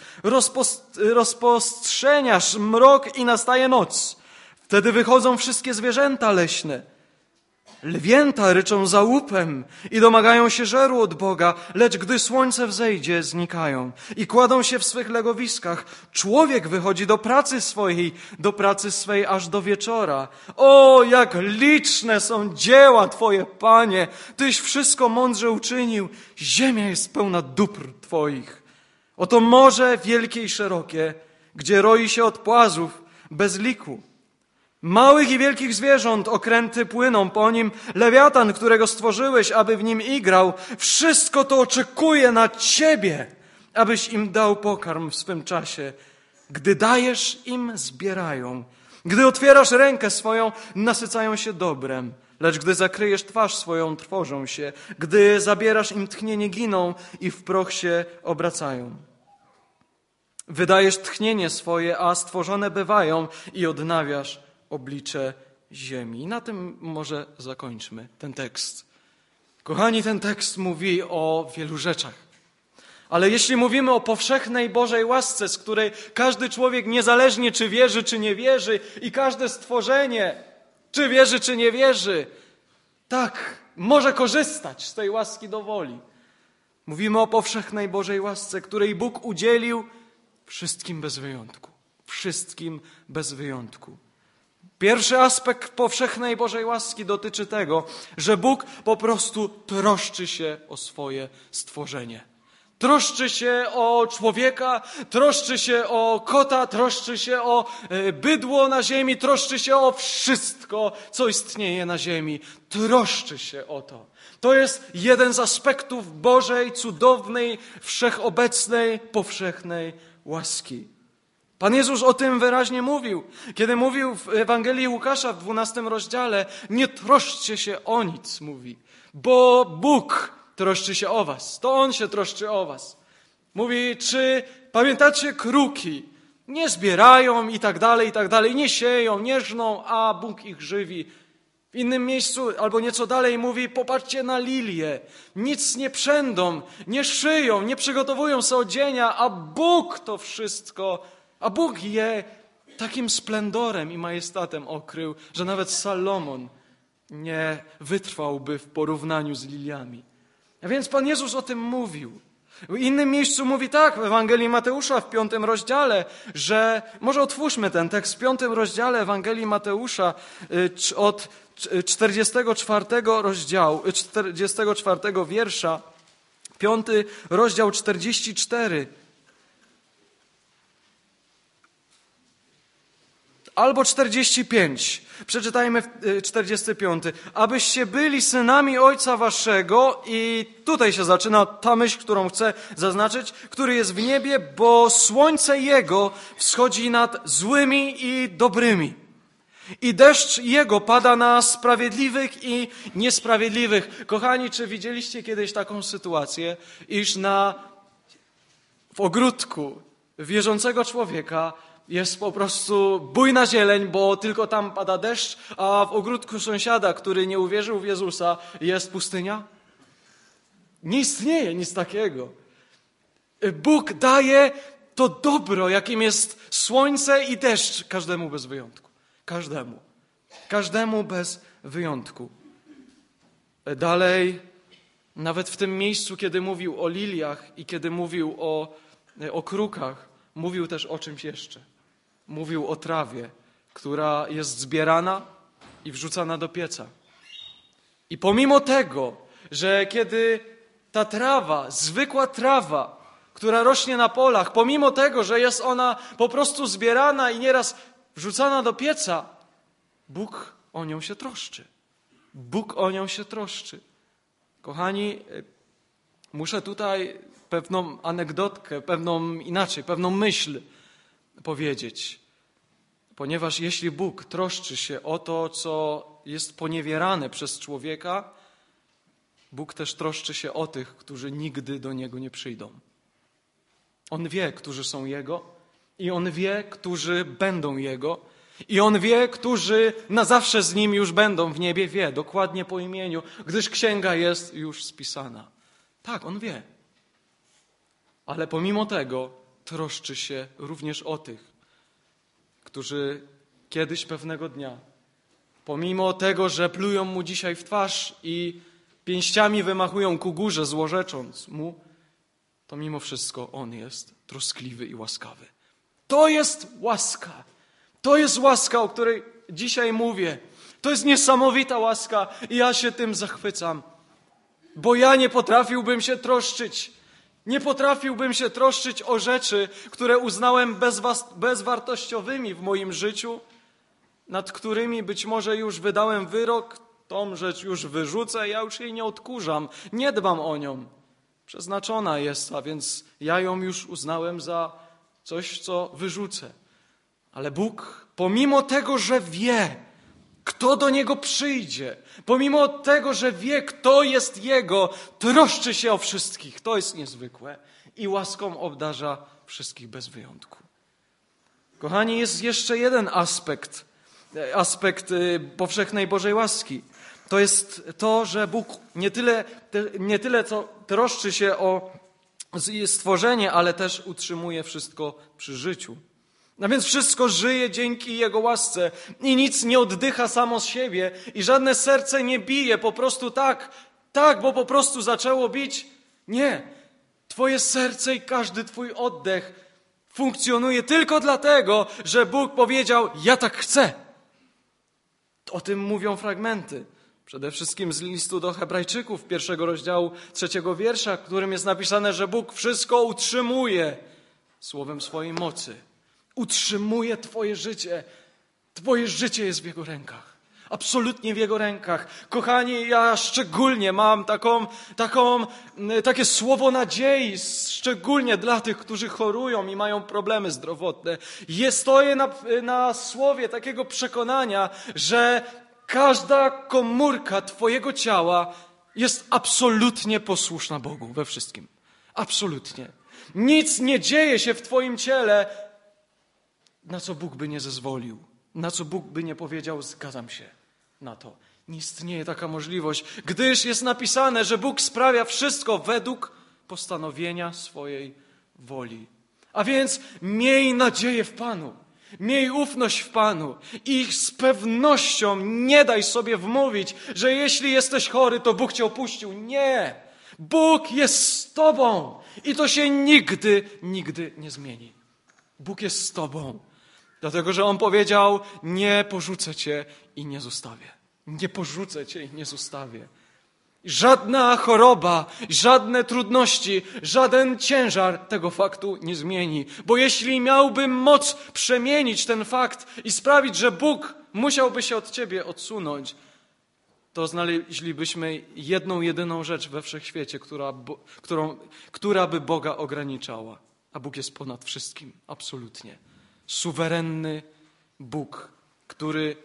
Speaker 1: rozpostrzeniasz mrok i nastaje noc. Wtedy wychodzą wszystkie zwierzęta leśne. Lwięta ryczą za łupem i domagają się żeru od Boga, lecz gdy słońce wzejdzie, znikają i kładą się w swych legowiskach. Człowiek wychodzi do pracy swej aż do wieczora. O, jak liczne są dzieła Twoje, Panie! Tyś wszystko mądrze uczynił. Ziemia jest pełna dóbr Twoich. Oto morze wielkie i szerokie, gdzie roi się od płazów bez liku. Małych i wielkich zwierząt okręty płyną po nim, lewiatan, którego stworzyłeś, aby w nim igrał. Wszystko to oczekuje na Ciebie, abyś im dał pokarm w swym czasie. Gdy dajesz im, zbierają. Gdy otwierasz rękę swoją, nasycają się dobrem. Lecz gdy zakryjesz twarz swoją, trwożą się. Gdy zabierasz im tchnienie, giną i w proch się obracają. Wydajesz tchnienie swoje, a stworzone bywają i odnawiasz oblicze ziemi. I na tym może zakończmy ten tekst. Kochani, ten tekst mówi o wielu rzeczach. Ale jeśli mówimy o powszechnej Bożej łasce, z której każdy człowiek, niezależnie czy wierzy, czy nie wierzy, i każde stworzenie, czy wierzy, czy nie wierzy, tak, może korzystać z tej łaski do woli. Mówimy o powszechnej Bożej łasce, której Bóg udzielił wszystkim bez wyjątku. Wszystkim bez wyjątku. Pierwszy aspekt powszechnej Bożej łaski dotyczy tego, że Bóg po prostu troszczy się o swoje stworzenie. Troszczy się o człowieka, troszczy się o kota, troszczy się o bydło na ziemi, troszczy się o wszystko, co istnieje na ziemi. Troszczy się o to. To jest jeden z aspektów Bożej, cudownej, wszechobecnej, powszechnej łaski. Pan Jezus o tym wyraźnie mówił, kiedy mówił w Ewangelii Łukasza w 12 rozdziale: nie troszczcie się o nic, mówi, bo Bóg troszczy się o was. To On się troszczy o was. Mówi, czy pamiętacie kruki? Nie zbierają i tak dalej, nie sieją, nie żną, a Bóg ich żywi. W innym miejscu, albo nieco dalej mówi, popatrzcie na lilie. Nic nie przędą, nie szyją, nie przygotowują sobie odzienia, a Bóg to wszystko, a Bóg je takim splendorem i majestatem okrył, że nawet Salomon nie wytrwałby w porównaniu z liliami. A więc Pan Jezus o tym mówił. W innym miejscu mówi tak, w Ewangelii Mateusza w 5 rozdziale, że, może otwórzmy ten tekst, w 5 rozdziale Ewangelii Mateusza od 44 rozdziału, 44 wiersza, 5 rozdział 44. Albo 45. Przeczytajmy 45. Abyście byli synami Ojca waszego, i tutaj się zaczyna ta myśl, którą chcę zaznaczyć, który jest w niebie, bo słońce Jego wschodzi nad złymi i dobrymi. I deszcz Jego pada na sprawiedliwych i niesprawiedliwych. Kochani, czy widzieliście kiedyś taką sytuację, iż w ogródku wierzącego człowieka jest po prostu bujna zieleń, bo tylko tam pada deszcz, a w ogródku sąsiada, który nie uwierzył w Jezusa, jest pustynia? Nie istnieje nic takiego. Bóg daje to dobro, jakim jest słońce i deszcz, każdemu bez wyjątku. Każdemu. Każdemu bez wyjątku. Dalej, nawet w tym miejscu, kiedy mówił o liliach i kiedy mówił o krukach, mówił też o czymś jeszcze. Mówił o trawie, która jest zbierana i wrzucana do pieca. I pomimo tego, że kiedy ta trawa, zwykła trawa, która rośnie na polach, pomimo tego, że jest ona po prostu zbierana i nieraz wrzucana do pieca, Bóg o nią się troszczy. Bóg o nią się troszczy. Kochani, muszę tutaj pewną anegdotkę, pewną myśl powiedzieć. Ponieważ jeśli Bóg troszczy się o to, co jest poniewierane przez człowieka, Bóg też troszczy się o tych, którzy nigdy do Niego nie przyjdą. On wie, którzy są Jego i On wie, którzy będą Jego i On wie, którzy na zawsze z Nim już będą w niebie, wie dokładnie po imieniu, gdyż księga jest już spisana. Tak, On wie. Ale pomimo tego troszczy się również o tych, którzy kiedyś pewnego dnia, pomimo tego, że plują Mu dzisiaj w twarz i pięściami wymachują ku górze, złorzecząc Mu, to mimo wszystko On jest troskliwy i łaskawy. To jest łaska. To jest łaska, o której dzisiaj mówię. To jest niesamowita łaska i ja się tym zachwycam. Bo ja nie potrafiłbym się troszczyć. Nie potrafiłbym się troszczyć o rzeczy, które uznałem bezwartościowymi w moim życiu, nad którymi być może już wydałem wyrok, tą rzecz już wyrzucę, ja już jej nie odkurzam, nie dbam o nią. Przeznaczona jest, a więc ja ją już uznałem za coś, co wyrzucę. Ale Bóg, pomimo tego, że wie, kto do Niego przyjdzie, pomimo tego, że wie, kto jest Jego, troszczy się o wszystkich. To jest niezwykłe. I łaską obdarza wszystkich bez wyjątku. Kochani, jest jeszcze jeden aspekt powszechnej Bożej łaski. To jest to, że Bóg nie tyle co troszczy się o stworzenie, ale też utrzymuje wszystko przy życiu. A więc wszystko żyje dzięki Jego łasce i nic nie oddycha samo z siebie i żadne serce nie bije po prostu tak, bo po prostu zaczęło bić. Nie. Twoje serce i każdy Twój oddech funkcjonuje tylko dlatego, że Bóg powiedział, ja tak chcę. O tym mówią fragmenty. Przede wszystkim z listu do Hebrajczyków, 1 rozdziału 3 wiersza, w którym jest napisane, że Bóg wszystko utrzymuje słowem swojej mocy. Utrzymuje Twoje życie. Twoje życie jest w Jego rękach. Absolutnie w Jego rękach. Kochani, ja szczególnie mam takie słowo nadziei, szczególnie dla tych, którzy chorują i mają problemy zdrowotne. Stoję na słowie takiego przekonania, że każda komórka Twojego ciała jest absolutnie posłuszna Bogu we wszystkim. Absolutnie. Nic nie dzieje się w Twoim ciele, na co Bóg by nie zezwolił, na co Bóg by nie powiedział, zgadzam się na to. Nie istnieje taka możliwość, gdyż jest napisane, że Bóg sprawia wszystko według postanowienia swojej woli. A więc miej nadzieję w Panu, miej ufność w Panu i z pewnością nie daj sobie wmówić, że jeśli jesteś chory, to Bóg Cię opuścił. Nie! Bóg jest z Tobą i to się nigdy nie zmieni. Bóg jest z Tobą. Dlatego, że On powiedział, nie porzucę Cię i nie zostawię. Nie porzucę Cię i nie zostawię. Żadna choroba, żadne trudności, żaden ciężar tego faktu nie zmieni. Bo jeśli miałbym moc przemienić ten fakt i sprawić, że Bóg musiałby się od Ciebie odsunąć, to znaleźlibyśmy jedną, jedyną rzecz we wszechświecie, która by Boga ograniczała. A Bóg jest ponad wszystkim, absolutnie. Suwerenny Bóg, który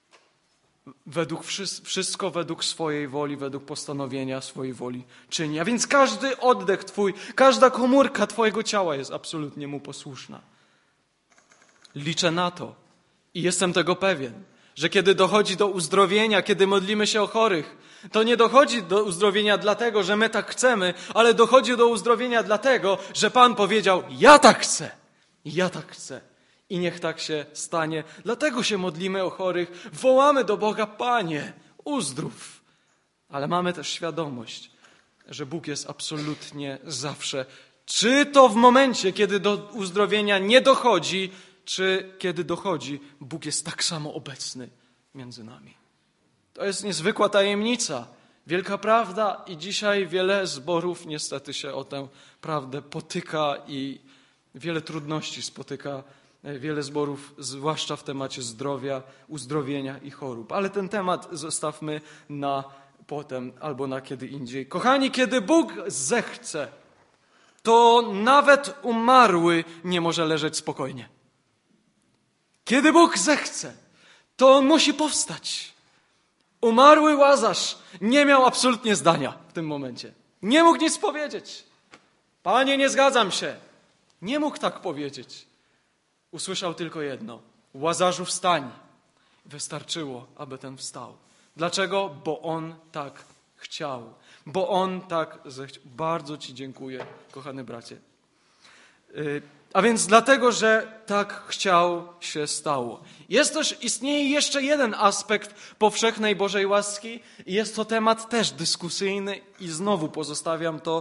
Speaker 1: wszystko według swojej woli, według postanowienia swojej woli czyni. A więc każdy oddech Twój, każda komórka Twojego ciała jest absolutnie Mu posłuszna. Liczę na to i jestem tego pewien, że kiedy dochodzi do uzdrowienia, kiedy modlimy się o chorych, to nie dochodzi do uzdrowienia dlatego, że my tak chcemy, ale dochodzi do uzdrowienia dlatego, że Pan powiedział, ja tak chcę, ja tak chcę. I niech tak się stanie. Dlatego się modlimy o chorych, wołamy do Boga, Panie, uzdrów. Ale mamy też świadomość, że Bóg jest absolutnie zawsze, czy to w momencie, kiedy do uzdrowienia nie dochodzi, czy kiedy dochodzi, Bóg jest tak samo obecny między nami. To jest niezwykła tajemnica, wielka prawda i dzisiaj wiele zborów niestety się o tę prawdę potyka i wiele trudności spotyka wiele zborów, zwłaszcza w temacie zdrowia, uzdrowienia i chorób. Ale ten temat zostawmy na potem albo na kiedy indziej. Kochani, kiedy Bóg zechce, to nawet umarły nie może leżeć spokojnie. Kiedy Bóg zechce, to On musi powstać. Umarły Łazarz nie miał absolutnie zdania w tym momencie. Nie mógł nic powiedzieć. Panie, nie zgadzam się. Nie mógł tak powiedzieć. Usłyszał tylko jedno. Łazarzu, wstań. Wystarczyło, aby ten wstał. Dlaczego? Bo On tak chciał. Bo On tak zechciał. Bardzo Ci dziękuję, kochany bracie. A więc dlatego, że tak chciał, się stało. Istnieje jeszcze jeden aspekt powszechnej Bożej łaski i jest to temat też dyskusyjny i znowu pozostawiam to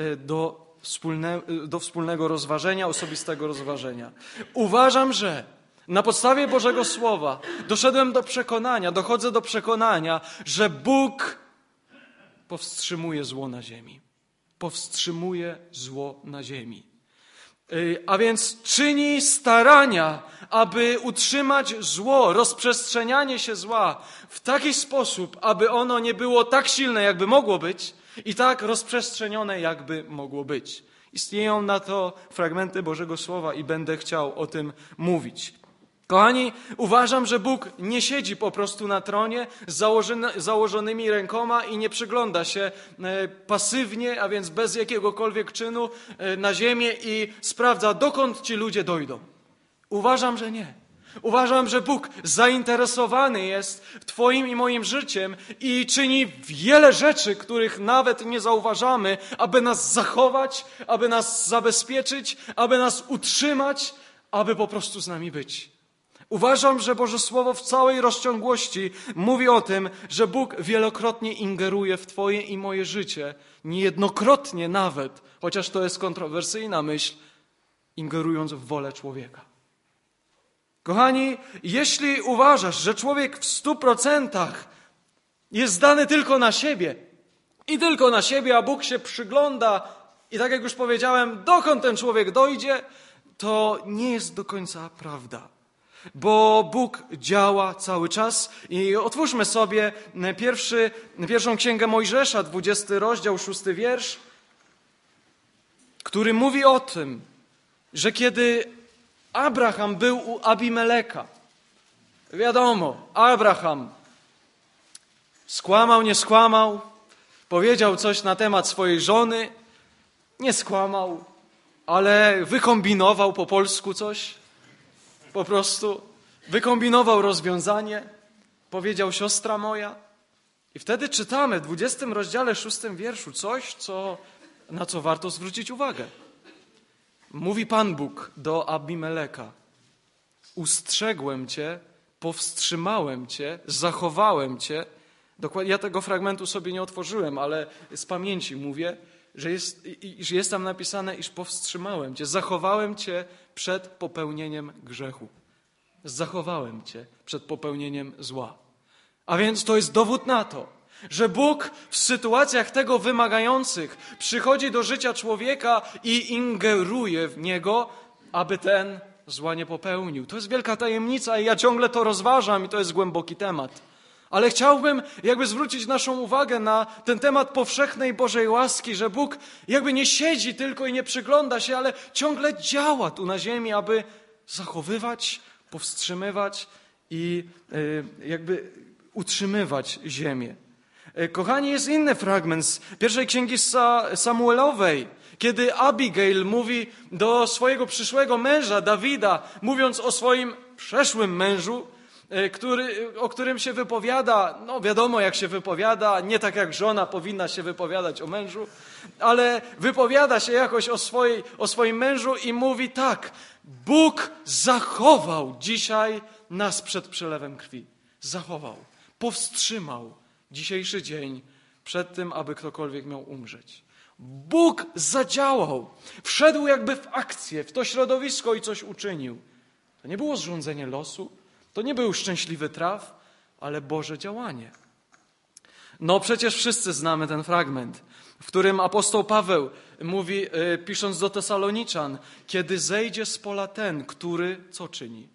Speaker 1: do wspólnego rozważenia, osobistego rozważenia. Uważam, że na podstawie Bożego Słowa dochodzę do przekonania, że Bóg powstrzymuje zło na ziemi. Powstrzymuje zło na ziemi. A więc czyni starania, aby utrzymać zło, rozprzestrzenianie się zła w taki sposób, aby ono nie było tak silne, jakby mogło być i tak rozprzestrzenione, jakby mogło być. Istnieją na to fragmenty Bożego Słowa i będę chciał o tym mówić. Kochani, uważam, że Bóg nie siedzi po prostu na tronie z założonymi rękoma i nie przygląda się pasywnie, a więc bez jakiegokolwiek czynu na ziemię i sprawdza, dokąd ci ludzie dojdą. Uważam, że nie. Uważam, że Bóg zainteresowany jest Twoim i moim życiem i czyni wiele rzeczy, których nawet nie zauważamy, aby nas zachować, aby nas zabezpieczyć, aby nas utrzymać, aby po prostu z nami być. Uważam, że Boże Słowo w całej rozciągłości mówi o tym, że Bóg wielokrotnie ingeruje w Twoje i moje życie, niejednokrotnie nawet, chociaż to jest kontrowersyjna myśl, ingerując w wolę człowieka. Kochani, jeśli uważasz, że człowiek w 100% jest zdany tylko na siebie i tylko na siebie, a Bóg się przygląda i tak jak już powiedziałem, dokąd ten człowiek dojdzie, to nie jest do końca prawda. Bo Bóg działa cały czas i otwórzmy sobie pierwszą księgę Mojżesza, 20 rozdział, 6 wiersz, który mówi o tym, że kiedy Abraham był u Abimeleka, wiadomo, Abraham skłamał, nie skłamał, powiedział coś na temat swojej żony, nie skłamał, ale wykombinował po polsku coś. Po prostu wykombinował rozwiązanie, powiedział siostra moja. I wtedy czytamy w 20 rozdziale 6 wierszu coś, na co warto zwrócić uwagę. Mówi Pan Bóg do Abimeleka. Ustrzegłem cię, powstrzymałem cię, zachowałem cię. Dokładnie, ja tego fragmentu sobie nie otworzyłem, ale z pamięci mówię, że jest tam napisane, iż powstrzymałem cię, zachowałem cię przed popełnieniem grzechu. Zachowałem cię przed popełnieniem zła. A więc to jest dowód na to, że Bóg w sytuacjach tego wymagających przychodzi do życia człowieka i ingeruje w niego, aby ten zła nie popełnił. To jest wielka tajemnica i ja ciągle to rozważam i to jest głęboki temat. Ale chciałbym zwrócić naszą uwagę na ten temat powszechnej Bożej łaski, że Bóg nie siedzi tylko i nie przygląda się, ale ciągle działa tu na ziemi, aby zachowywać, powstrzymywać i utrzymywać ziemię. Kochani, jest inny fragment z pierwszej księgi Samuelowej, kiedy Abigail mówi do swojego przyszłego męża, Dawida, mówiąc o swoim przeszłym mężu, o którym się wypowiada, wiadomo jak się wypowiada, nie tak jak żona powinna się wypowiadać o mężu, ale wypowiada się jakoś o swoim mężu i mówi tak, Bóg zachował dzisiaj nas przed przelewem krwi. Zachował, powstrzymał dzisiejszy dzień przed tym, aby ktokolwiek miał umrzeć. Bóg zadziałał, wszedł w akcję, w to środowisko i coś uczynił. To nie było zrządzenie losu, to nie był szczęśliwy traf, ale Boże działanie. Przecież wszyscy znamy ten fragment. w którym apostoł Paweł mówi, pisząc do Tesaloniczan, kiedy zejdzie z pola ten, który co czyni?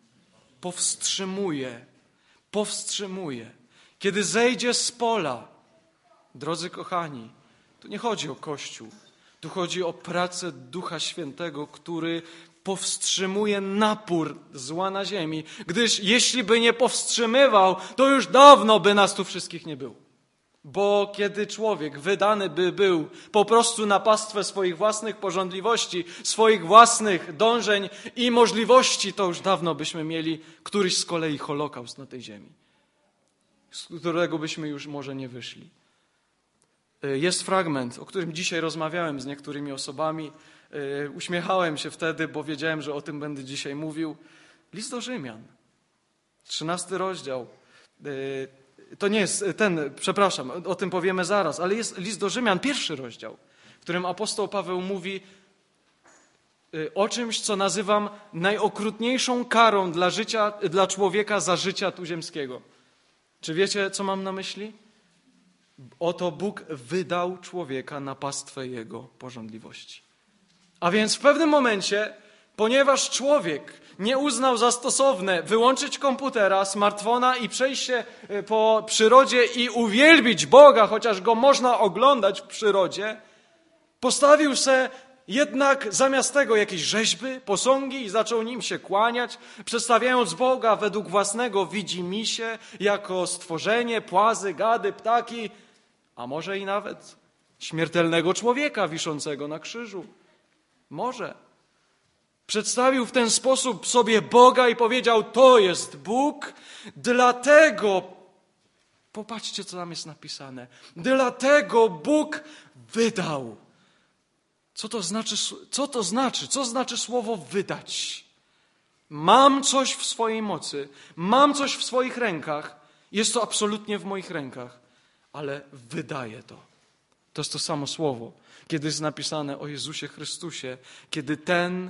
Speaker 1: Powstrzymuje. Kiedy zejdzie z pola, drodzy kochani, tu nie chodzi o Kościół, tu chodzi o pracę Ducha Świętego, który powstrzymuje napór zła na ziemi, gdyż jeśli by nie powstrzymywał, to już dawno by nas tu wszystkich nie było. Bo kiedy człowiek wydany by był po prostu na pastwę swoich własnych pożądliwości, swoich własnych dążeń i możliwości, to już dawno byśmy mieli któryś z kolei Holokaust na tej ziemi, z którego byśmy już może nie wyszli. Jest fragment, o którym dzisiaj rozmawiałem z niektórymi osobami. Uśmiechałem się wtedy, bo wiedziałem, że o tym będę dzisiaj mówił. List do Rzymian, 13 rozdział. To nie jest ten, przepraszam, o tym powiemy zaraz, ale jest list do Rzymian, 1 rozdział, w którym apostoł Paweł mówi o czymś, co nazywam najokrutniejszą karą dla człowieka za życia tu ziemskiego. Czy wiecie, co mam na myśli? Oto Bóg wydał człowieka na pastwę jego pożądliwości. A więc w pewnym momencie, ponieważ człowiek nie uznał za stosowne wyłączyć komputera, smartfona i przejść się po przyrodzie i uwielbić Boga, chociaż Go można oglądać w przyrodzie, postawił se jednak zamiast tego jakieś rzeźby, posągi i zaczął nim się kłaniać, przedstawiając Boga według własnego widzimisię jako stworzenie, płazy, gady, ptaki, a może i nawet śmiertelnego człowieka wiszącego na krzyżu. Może. Przedstawił w ten sposób sobie Boga i powiedział, to jest Bóg, dlatego, popatrzcie, co tam jest napisane, dlatego Bóg wydał. Co to znaczy? Co znaczy słowo wydać? Mam coś w swojej mocy, mam coś w swoich rękach, jest to absolutnie w moich rękach, ale wydaję to. To jest to samo słowo, kiedy jest napisane o Jezusie Chrystusie, kiedy ten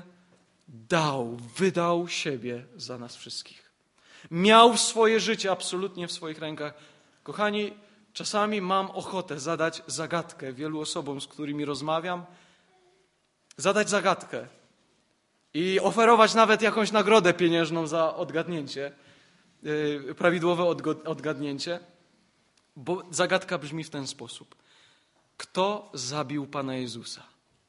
Speaker 1: wydał siebie za nas wszystkich. Miał swoje życie absolutnie w swoich rękach. Kochani, czasami mam ochotę zadać zagadkę wielu osobom, z którymi rozmawiam, zadać zagadkę i oferować nawet jakąś nagrodę pieniężną za odgadnięcie, prawidłowe odgadnięcie, bo zagadka brzmi w ten sposób. Kto zabił Pana Jezusa?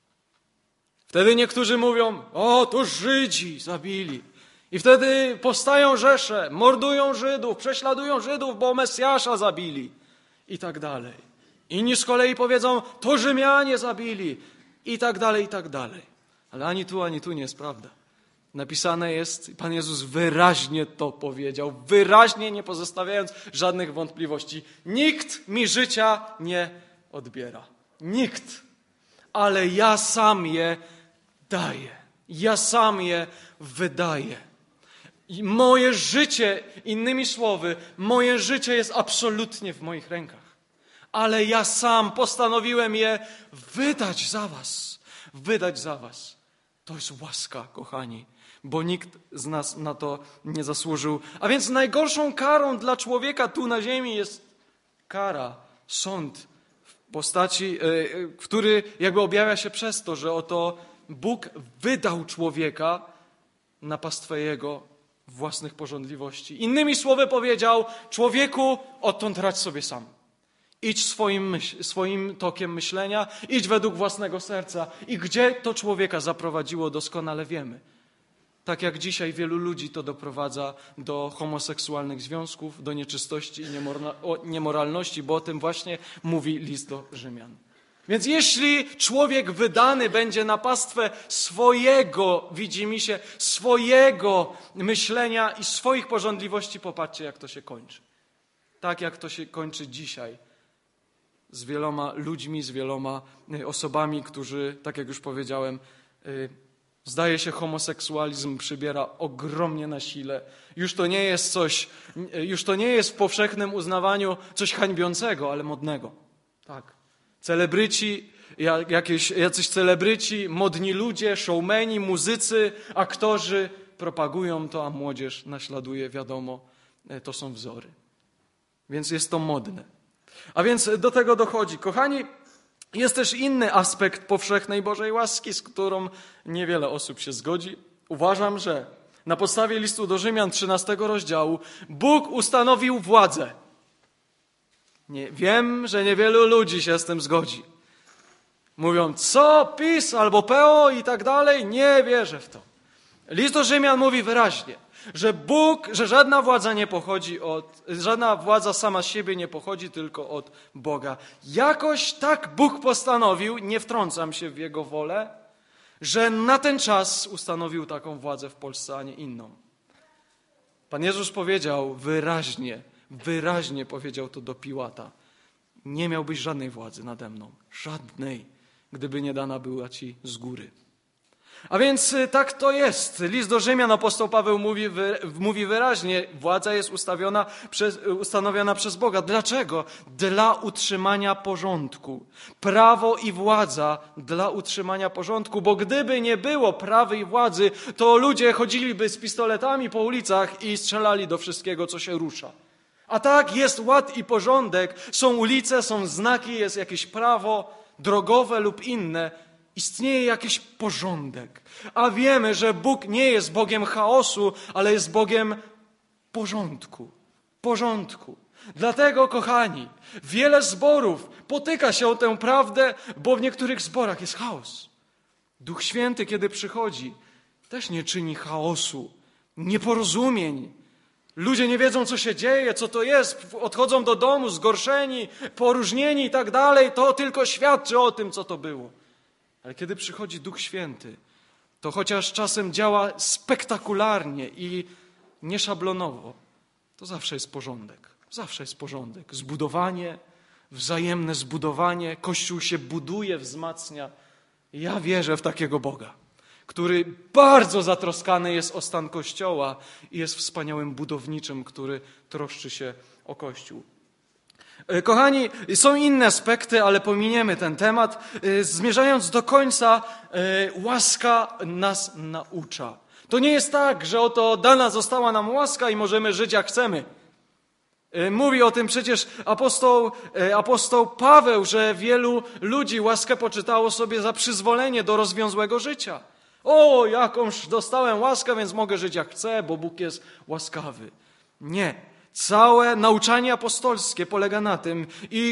Speaker 1: Wtedy niektórzy mówią, to Żydzi zabili. I wtedy powstają rzesze, mordują Żydów, prześladują Żydów, bo Mesjasza zabili i tak dalej. Inni z kolei powiedzą, to Rzymianie zabili i tak dalej, i tak dalej. Ale ani tu nie jest prawda. Napisane jest, Pan Jezus wyraźnie to powiedział, wyraźnie nie pozostawiając żadnych wątpliwości. Nikt mi życia nie odbiera. Nikt. Ale ja sam je daję. Ja sam je wydaję. I moje życie, innymi słowy, moje życie jest absolutnie w moich rękach. Ale ja sam postanowiłem je wydać za was. Wydać za was. To jest łaska, kochani, bo nikt z nas na to nie zasłużył. A więc najgorszą karą dla człowieka tu na ziemi jest kara, sąd w postaci, który jakby objawia się przez to, że oto Bóg wydał człowieka na pastwę jego własnych pożądliwości. Innymi słowy powiedział, człowieku, odtąd radź sobie sam. Idź swoim tokiem myślenia, idź według własnego serca. I gdzie to człowieka zaprowadziło, doskonale wiemy. Tak jak dzisiaj wielu ludzi to doprowadza do homoseksualnych związków, do nieczystości i niemoralności, bo o tym właśnie mówi list do Rzymian. Więc jeśli człowiek wydany będzie na pastwę swojego widzimisię, swojego myślenia i swoich pożądliwości, popatrzcie, jak to się kończy. Tak jak to się kończy dzisiaj z wieloma ludźmi, z wieloma osobami, którzy, tak jak już powiedziałem, zdaje się, homoseksualizm przybiera ogromnie na sile. Już to nie jest w powszechnym uznawaniu coś hańbiącego, ale modnego. Tak. Celebryci, jacyś celebryci, modni ludzie, showmeni, muzycy, aktorzy propagują to, a młodzież naśladuje, wiadomo, to są wzory. Więc jest to modne. A więc do tego dochodzi. Kochani, Jest też inny aspekt powszechnej Bożej łaski, z którą niewiele osób się zgodzi. Uważam, że na podstawie listu do Rzymian 13 rozdziału Bóg ustanowił władzę. Wiem, że niewielu ludzi się z tym zgodzi. Mówią, co, PiS albo PO i tak dalej. Nie wierzę w to. List do Rzymian mówi wyraźnie, że żadna władza sama z siebie nie pochodzi tylko od Boga. Jakoś tak Bóg postanowił, nie wtrącam się w Jego wolę, że na ten czas ustanowił taką władzę w Polsce, a nie inną. Pan Jezus powiedział wyraźnie powiedział to do Piłata. Nie miałbyś żadnej władzy nade mną. Żadnej, gdyby nie dana była ci z góry. A więc tak to jest. List do Rzymian apostoł Paweł mówi wyraźnie, władza jest ustanowiona przez Boga. Dlaczego? Dla utrzymania porządku. Prawo i władza dla utrzymania porządku, bo gdyby nie było prawa i władzy, to ludzie chodziliby z pistoletami po ulicach i strzelali do wszystkiego, co się rusza. A tak jest ład i porządek, są ulice, są znaki, jest jakieś prawo drogowe lub inne. Istnieje jakiś porządek. A wiemy, że Bóg nie jest Bogiem chaosu, ale jest Bogiem porządku. Porządku. Dlatego, kochani, wiele zborów potyka się o tę prawdę, bo w niektórych zborach jest chaos. Duch Święty, kiedy przychodzi, też nie czyni chaosu, nieporozumień. Ludzie nie wiedzą, co się dzieje, co to jest, odchodzą do domu zgorszeni, poróżnieni i tak dalej. To tylko świadczy o tym, co to było. Ale kiedy przychodzi Duch Święty, to chociaż czasem działa spektakularnie i nieszablonowo, to zawsze jest porządek. Zawsze jest porządek. Zbudowanie, wzajemne zbudowanie. Kościół się buduje, wzmacnia. Ja wierzę w takiego Boga, który bardzo zatroskany jest o stan Kościoła i jest wspaniałym budowniczym, który troszczy się o Kościół. Kochani, są inne aspekty, ale pominiemy ten temat. Zmierzając do końca, łaska nas naucza. To nie jest tak, że oto dana została nam łaska i możemy żyć jak chcemy. Mówi o tym przecież apostoł Paweł, że wielu ludzi łaskę poczytało sobie za przyzwolenie do rozwiązłego życia. O, jakąż dostałem łaskę, więc mogę żyć jak chcę, bo Bóg jest łaskawy. Nie. Całe nauczanie apostolskie polega na tym,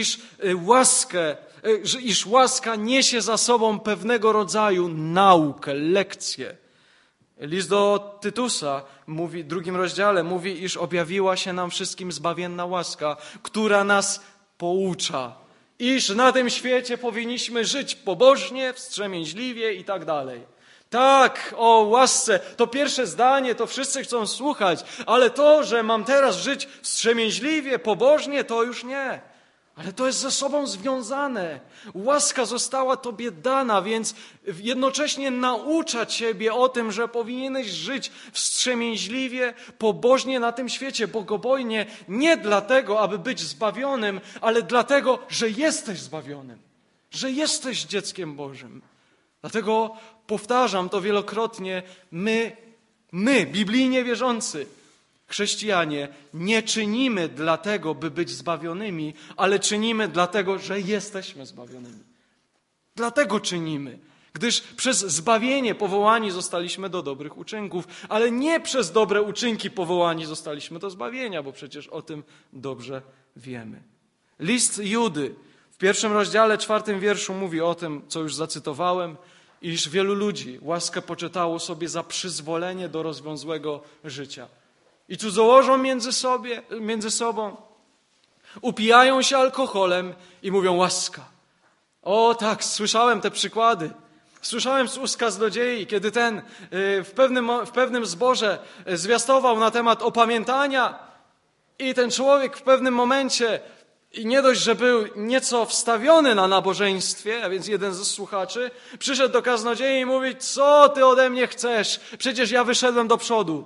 Speaker 1: iż łaska niesie za sobą pewnego rodzaju naukę, lekcję. List do Tytusa mówi, w 2 rozdziale mówi, iż objawiła się nam wszystkim zbawienna łaska, która nas poucza. Iż na tym świecie powinniśmy żyć pobożnie, wstrzemięźliwie i tak dalej. Tak, o łasce, to pierwsze zdanie, to wszyscy chcą słuchać, ale to, że mam teraz żyć wstrzemięźliwie, pobożnie, to już nie. Ale to jest ze sobą związane. Łaska została Tobie dana, więc jednocześnie naucza Ciebie o tym, że powinieneś żyć wstrzemięźliwie, pobożnie na tym świecie, bogobojnie, nie dlatego, aby być zbawionym, ale dlatego, że jesteś zbawionym, że jesteś dzieckiem Bożym. Dlatego powtarzam to wielokrotnie, my, biblijnie wierzący, chrześcijanie, nie czynimy dlatego, by być zbawionymi, ale czynimy dlatego, że jesteśmy zbawionymi. Dlatego czynimy, gdyż przez zbawienie powołani zostaliśmy do dobrych uczynków, ale nie przez dobre uczynki powołani zostaliśmy do zbawienia, bo przecież o tym dobrze wiemy. List Judy w 1 rozdziale, 4 wierszu mówi o tym, co już zacytowałem, iż wielu ludzi łaskę poczytało sobie za przyzwolenie do rozwiązłego życia. I cudzołożą między sobą, upijają się alkoholem i mówią łaska. O tak, słyszałem te przykłady. Słyszałem z ust kaznodziei, kiedy ten w pewnym zborze zwiastował na temat opamiętania i ten człowiek w pewnym momencie, i nie dość, że był nieco wstawiony na nabożeństwie, a więc jeden ze słuchaczy, przyszedł do kaznodziei i mówi, co ty ode mnie chcesz? Przecież ja wyszedłem do przodu.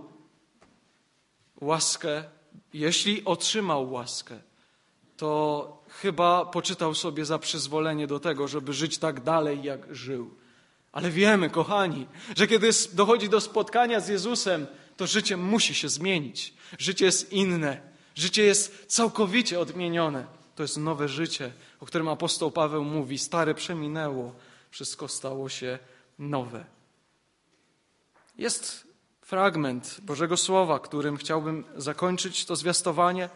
Speaker 1: Łaskę, jeśli otrzymał łaskę, to chyba poczytał sobie za przyzwolenie do tego, żeby żyć tak dalej, jak żył. Ale wiemy, kochani, że kiedy dochodzi do spotkania z Jezusem, to życie musi się zmienić. Życie jest inne. Życie jest całkowicie odmienione. To jest nowe życie, o którym apostoł Paweł mówi. Stare przeminęło, wszystko stało się nowe. Jest fragment Bożego Słowa, którym chciałbym zakończyć to zwiastowanie.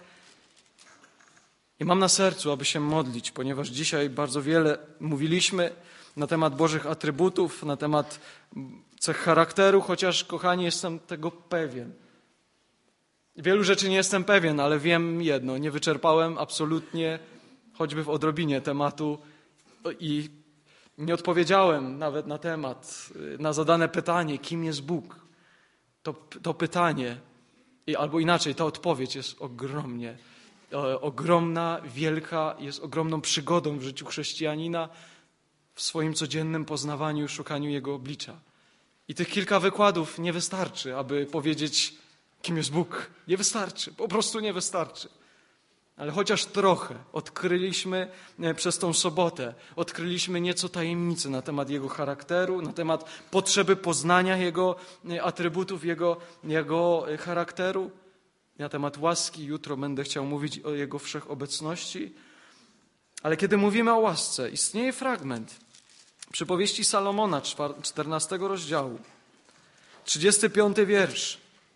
Speaker 1: I mam na sercu, aby się modlić, ponieważ dzisiaj bardzo wiele mówiliśmy na temat Bożych atrybutów, na temat cech charakteru, chociaż, kochani, jestem tego pewien. Wielu rzeczy nie jestem pewien, ale wiem jedno, nie wyczerpałem absolutnie, choćby w odrobinie tematu i nie odpowiedziałem nawet na temat, na zadane pytanie, kim jest Bóg. To pytanie, albo inaczej, ta odpowiedź jest ogromna, wielka, jest ogromną przygodą w życiu chrześcijanina, w swoim codziennym poznawaniu i szukaniu Jego oblicza. I tych kilka wykładów nie wystarczy, aby powiedzieć, kim jest Bóg. Nie wystarczy, po prostu nie wystarczy. Ale chociaż trochę odkryliśmy przez tą sobotę, odkryliśmy nieco tajemnicy na temat Jego charakteru, na temat potrzeby poznania Jego atrybutów, Jego charakteru, na temat łaski. Jutro będę chciał mówić o Jego wszechobecności. Ale kiedy mówimy o łasce, istnieje fragment przypowieści Salomona, 14 rozdziału, 35 wiersz.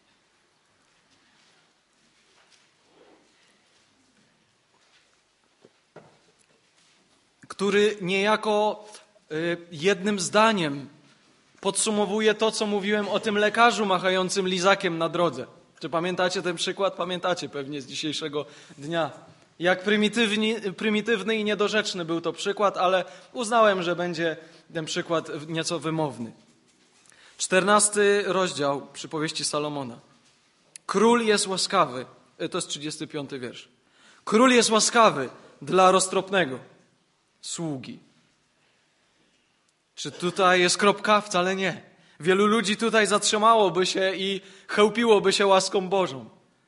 Speaker 1: Który niejako jednym zdaniem podsumowuje to, co mówiłem o tym lekarzu machającym lizakiem na drodze. Czy pamiętacie ten przykład? Pamiętacie pewnie z dzisiejszego dnia. Jak prymitywny i niedorzeczny był to przykład, ale uznałem, że będzie ten przykład nieco wymowny. 14 rozdział przypowieści Salomona. Król jest łaskawy. To jest 35 wiersz. Król jest łaskawy dla roztropnego sługi. Czy tutaj jest kropka? Wcale nie. Wielu ludzi tutaj zatrzymałoby się i chełpiłoby się łaską Bożą.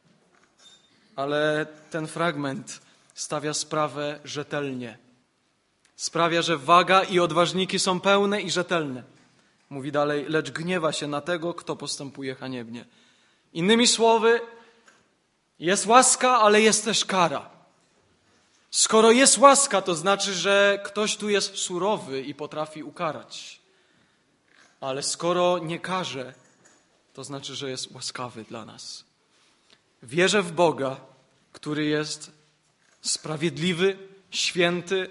Speaker 1: Ale ten fragment stawia sprawę rzetelnie. Sprawia, że waga i odważniki są pełne i rzetelne. Mówi dalej, lecz gniewa się na tego, kto postępuje haniebnie. Innymi słowy, jest łaska, ale jest też kara. Skoro jest łaska, to znaczy, że ktoś tu jest surowy i potrafi ukarać. Ale skoro nie karze, to znaczy, że jest łaskawy dla nas. Wierzę w Boga, który jest sprawiedliwy, święty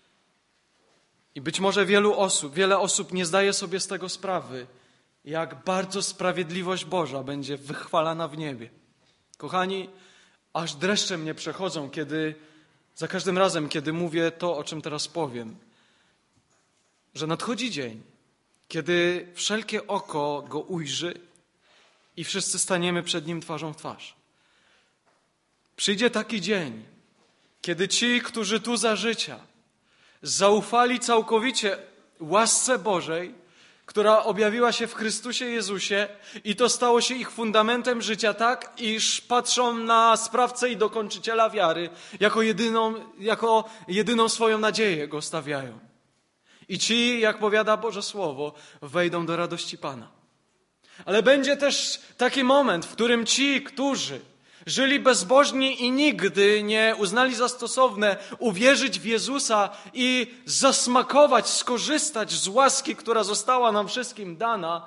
Speaker 1: i być może wiele osób nie zdaje sobie z tego sprawy, jak bardzo sprawiedliwość Boża będzie wychwalana w niebie. Kochani, aż dreszcze mnie przechodzą, za każdym razem, kiedy mówię to, o czym teraz powiem, że nadchodzi dzień, kiedy wszelkie oko Go ujrzy i wszyscy staniemy przed Nim twarzą w twarz. Przyjdzie taki dzień, kiedy ci, którzy tu za życia zaufali całkowicie łasce Bożej, która objawiła się w Chrystusie Jezusie i to stało się ich fundamentem życia tak, iż patrzą na sprawcę i dokończyciela wiary, jako jedyną swoją nadzieję Go stawiają. I ci, jak powiada Boże Słowo, wejdą do radości Pana. Ale będzie też taki moment, w którym ci, którzy żyli bezbożni i nigdy nie uznali za stosowne uwierzyć w Jezusa i zasmakować, skorzystać z łaski, która została nam wszystkim dana,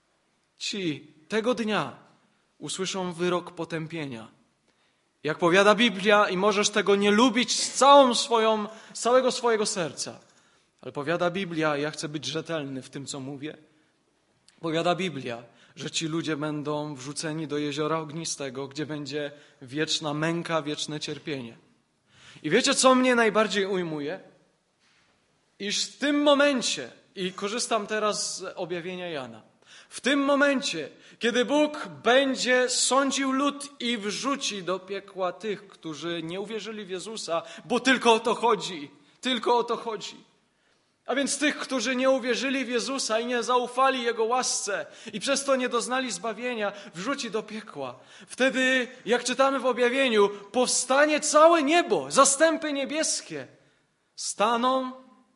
Speaker 1: ci tego dnia usłyszą wyrok potępienia. Jak powiada Biblia, i możesz tego nie lubić z całego swojego serca, ale powiada Biblia, ja chcę być rzetelny w tym, co mówię, powiada Biblia, że ci ludzie będą wrzuceni do jeziora ognistego, gdzie będzie wieczna męka, wieczne cierpienie. I wiecie, co mnie najbardziej ujmuje? Iż w tym momencie, i korzystam teraz z objawienia Jana, w tym momencie, kiedy Bóg będzie sądził lud i wrzuci do piekła tych, którzy nie uwierzyli w Jezusa, bo tylko o to chodzi, tylko o to chodzi. A więc tych, którzy nie uwierzyli w Jezusa i nie zaufali Jego łasce i przez to nie doznali zbawienia, wrzuci do piekła. Wtedy, jak czytamy w objawieniu, powstanie całe niebo, zastępy niebieskie. Staną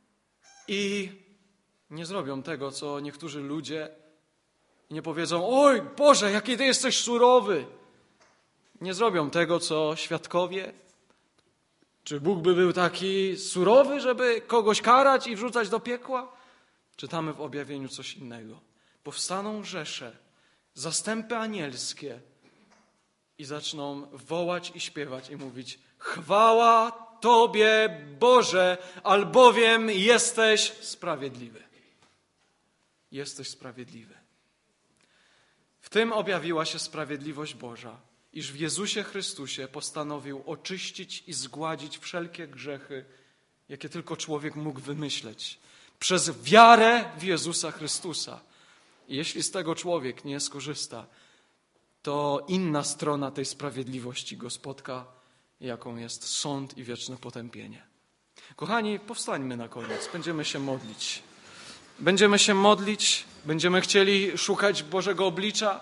Speaker 1: i nie zrobią tego, co niektórzy ludzie, i nie powiedzą, oj Boże, jaki Ty jesteś surowy. Nie zrobią tego, co świadkowie, Czy Bóg by był taki surowy, żeby kogoś karać i wrzucać do piekła? Czytamy w objawieniu coś innego. Powstaną rzesze, zastępy anielskie i zaczną wołać i śpiewać i mówić: chwała Tobie, Boże, albowiem jesteś sprawiedliwy. Jesteś sprawiedliwy. W tym objawiła się sprawiedliwość Boża, iż w Jezusie Chrystusie postanowił oczyścić i zgładzić wszelkie grzechy, jakie tylko człowiek mógł wymyśleć, przez wiarę w Jezusa Chrystusa. I jeśli z tego człowiek nie skorzysta, to inna strona tej sprawiedliwości go spotka, jaką jest sąd i wieczne potępienie. Kochani, powstańmy na koniec. Będziemy się modlić. Będziemy się modlić, będziemy chcieli szukać Bożego oblicza.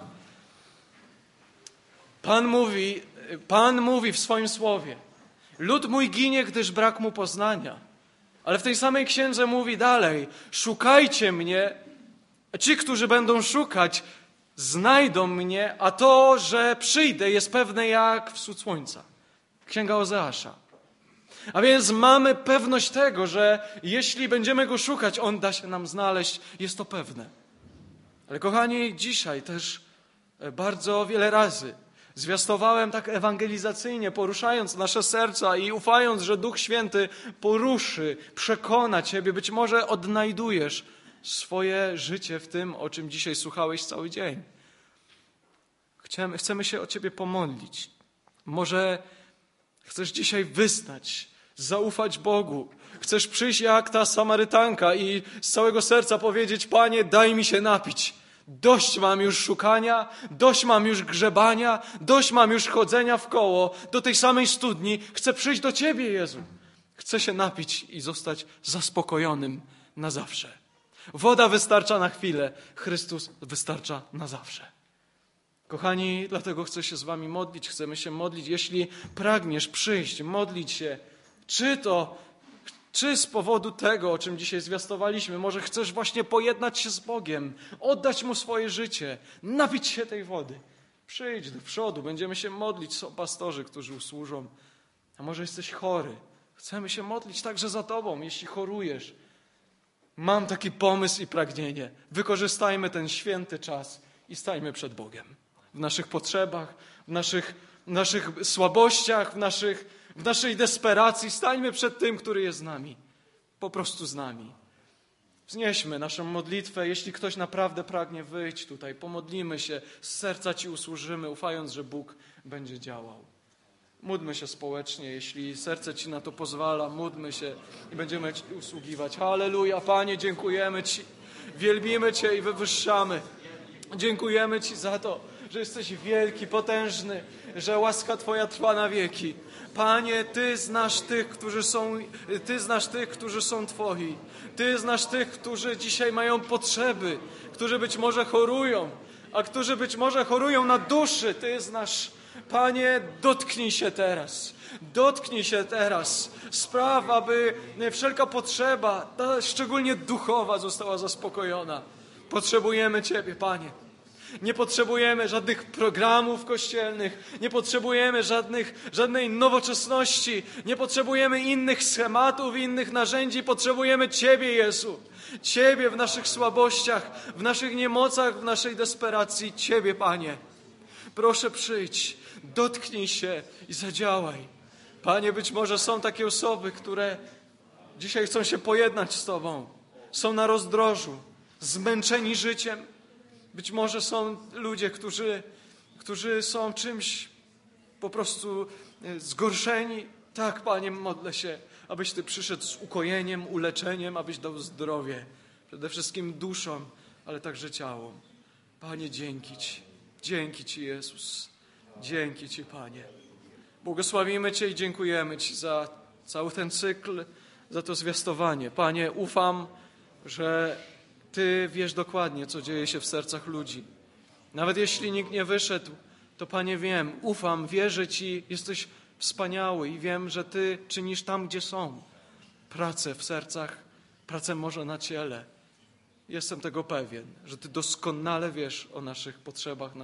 Speaker 1: Pan mówi w swoim słowie: lud mój ginie, gdyż brak mu poznania. Ale w tej samej księdze mówi dalej: szukajcie mnie, a ci, którzy będą szukać, znajdą mnie, a to, że przyjdę, jest pewne jak wschód słońca. Księga Ozeasza. A więc mamy pewność tego, że jeśli będziemy Go szukać, On da się nam znaleźć. Jest to pewne. Ale kochani, dzisiaj też bardzo wiele razy zwiastowałem tak ewangelizacyjnie, poruszając nasze serca i ufając, że Duch Święty poruszy, przekona Ciebie. Być może odnajdujesz swoje życie w tym, o czym dzisiaj słuchałeś cały dzień. Chcemy się o Ciebie pomodlić. Może chcesz dzisiaj wyznać, zaufać Bogu. Chcesz przyjść jak ta Samarytanka i z całego serca powiedzieć: Panie, daj mi się napić. Dość mam już szukania, dość mam już grzebania, dość mam już chodzenia w koło do tej samej studni. Chcę przyjść do Ciebie, Jezu. Chcę się napić i zostać zaspokojonym na zawsze. Woda wystarcza na chwilę, Chrystus wystarcza na zawsze. Kochani, dlatego chcę się z wami modlić, chcemy się modlić. Jeśli pragniesz przyjść, modlić się, czy z powodu tego, o czym dzisiaj zwiastowaliśmy, może chcesz właśnie pojednać się z Bogiem, oddać Mu swoje życie, napić się tej wody. Przyjdź do przodu, będziemy się modlić, są pastorzy, którzy usłużą. A może jesteś chory, chcemy się modlić także za tobą, jeśli chorujesz. Mam taki pomysł i pragnienie. Wykorzystajmy ten święty czas i stajmy przed Bogiem. W naszych potrzebach, w naszych słabościach, w naszej desperacji. Stańmy przed tym, który jest z nami. Po prostu z nami. Wznieśmy naszą modlitwę. Jeśli ktoś naprawdę pragnie wyjść tutaj, pomodlimy się, z serca Ci usłużymy, ufając, że Bóg będzie działał. Módlmy się społecznie, jeśli serce Ci na to pozwala, módlmy się i będziemy Ci usługiwać. Halleluja, Panie, dziękujemy Ci, wielbimy Cię i wywyższamy. Dziękujemy Ci za to, że jesteś wielki, potężny, że łaska Twoja trwa na wieki. Panie, Ty znasz tych, którzy są Twoi. Ty znasz tych, którzy dzisiaj mają potrzeby, którzy być może chorują, a którzy być może chorują na duszy. Ty znasz. Panie, dotknij się teraz. Dotknij się teraz. Spraw, aby wszelka potrzeba, szczególnie duchowa, została zaspokojona. Potrzebujemy Ciebie, Panie. Nie potrzebujemy żadnych programów kościelnych, nie potrzebujemy żadnej nowoczesności, nie potrzebujemy innych schematów, innych narzędzi. Potrzebujemy Ciebie, Jezu. Ciebie w naszych słabościach, w naszych niemocach, w naszej desperacji. Ciebie, Panie. Proszę, przyjdź, dotknij się i zadziałaj. Panie, być może są takie osoby, które dzisiaj chcą się pojednać z Tobą. Są na rozdrożu, zmęczeni życiem. Być może są ludzie, którzy są czymś po prostu zgorszeni. Tak, Panie, modlę się, abyś Ty przyszedł z ukojeniem, uleczeniem, abyś dał zdrowie. Przede wszystkim duszom, ale także ciałom. Panie, dzięki Ci. Dzięki Ci, Jezus. Dzięki Ci, Panie. Błogosławimy Cię i dziękujemy Ci za cały ten cykl, za to zwiastowanie. Panie, ufam, że Ty wiesz dokładnie, co dzieje się w sercach ludzi. Nawet jeśli nikt nie wyszedł, to Panie wiem, ufam, wierzę Ci, jesteś wspaniały i wiem, że Ty czynisz tam, gdzie są. Pracę w sercach, pracę może na ciele. Jestem tego pewien, że Ty doskonale wiesz o naszych potrzebach,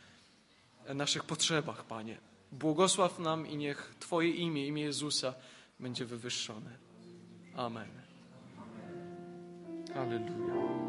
Speaker 1: naszych potrzebach, Panie. Błogosław nam i niech Twoje imię, imię Jezusa, będzie wywyższony. Amen. Halleluja.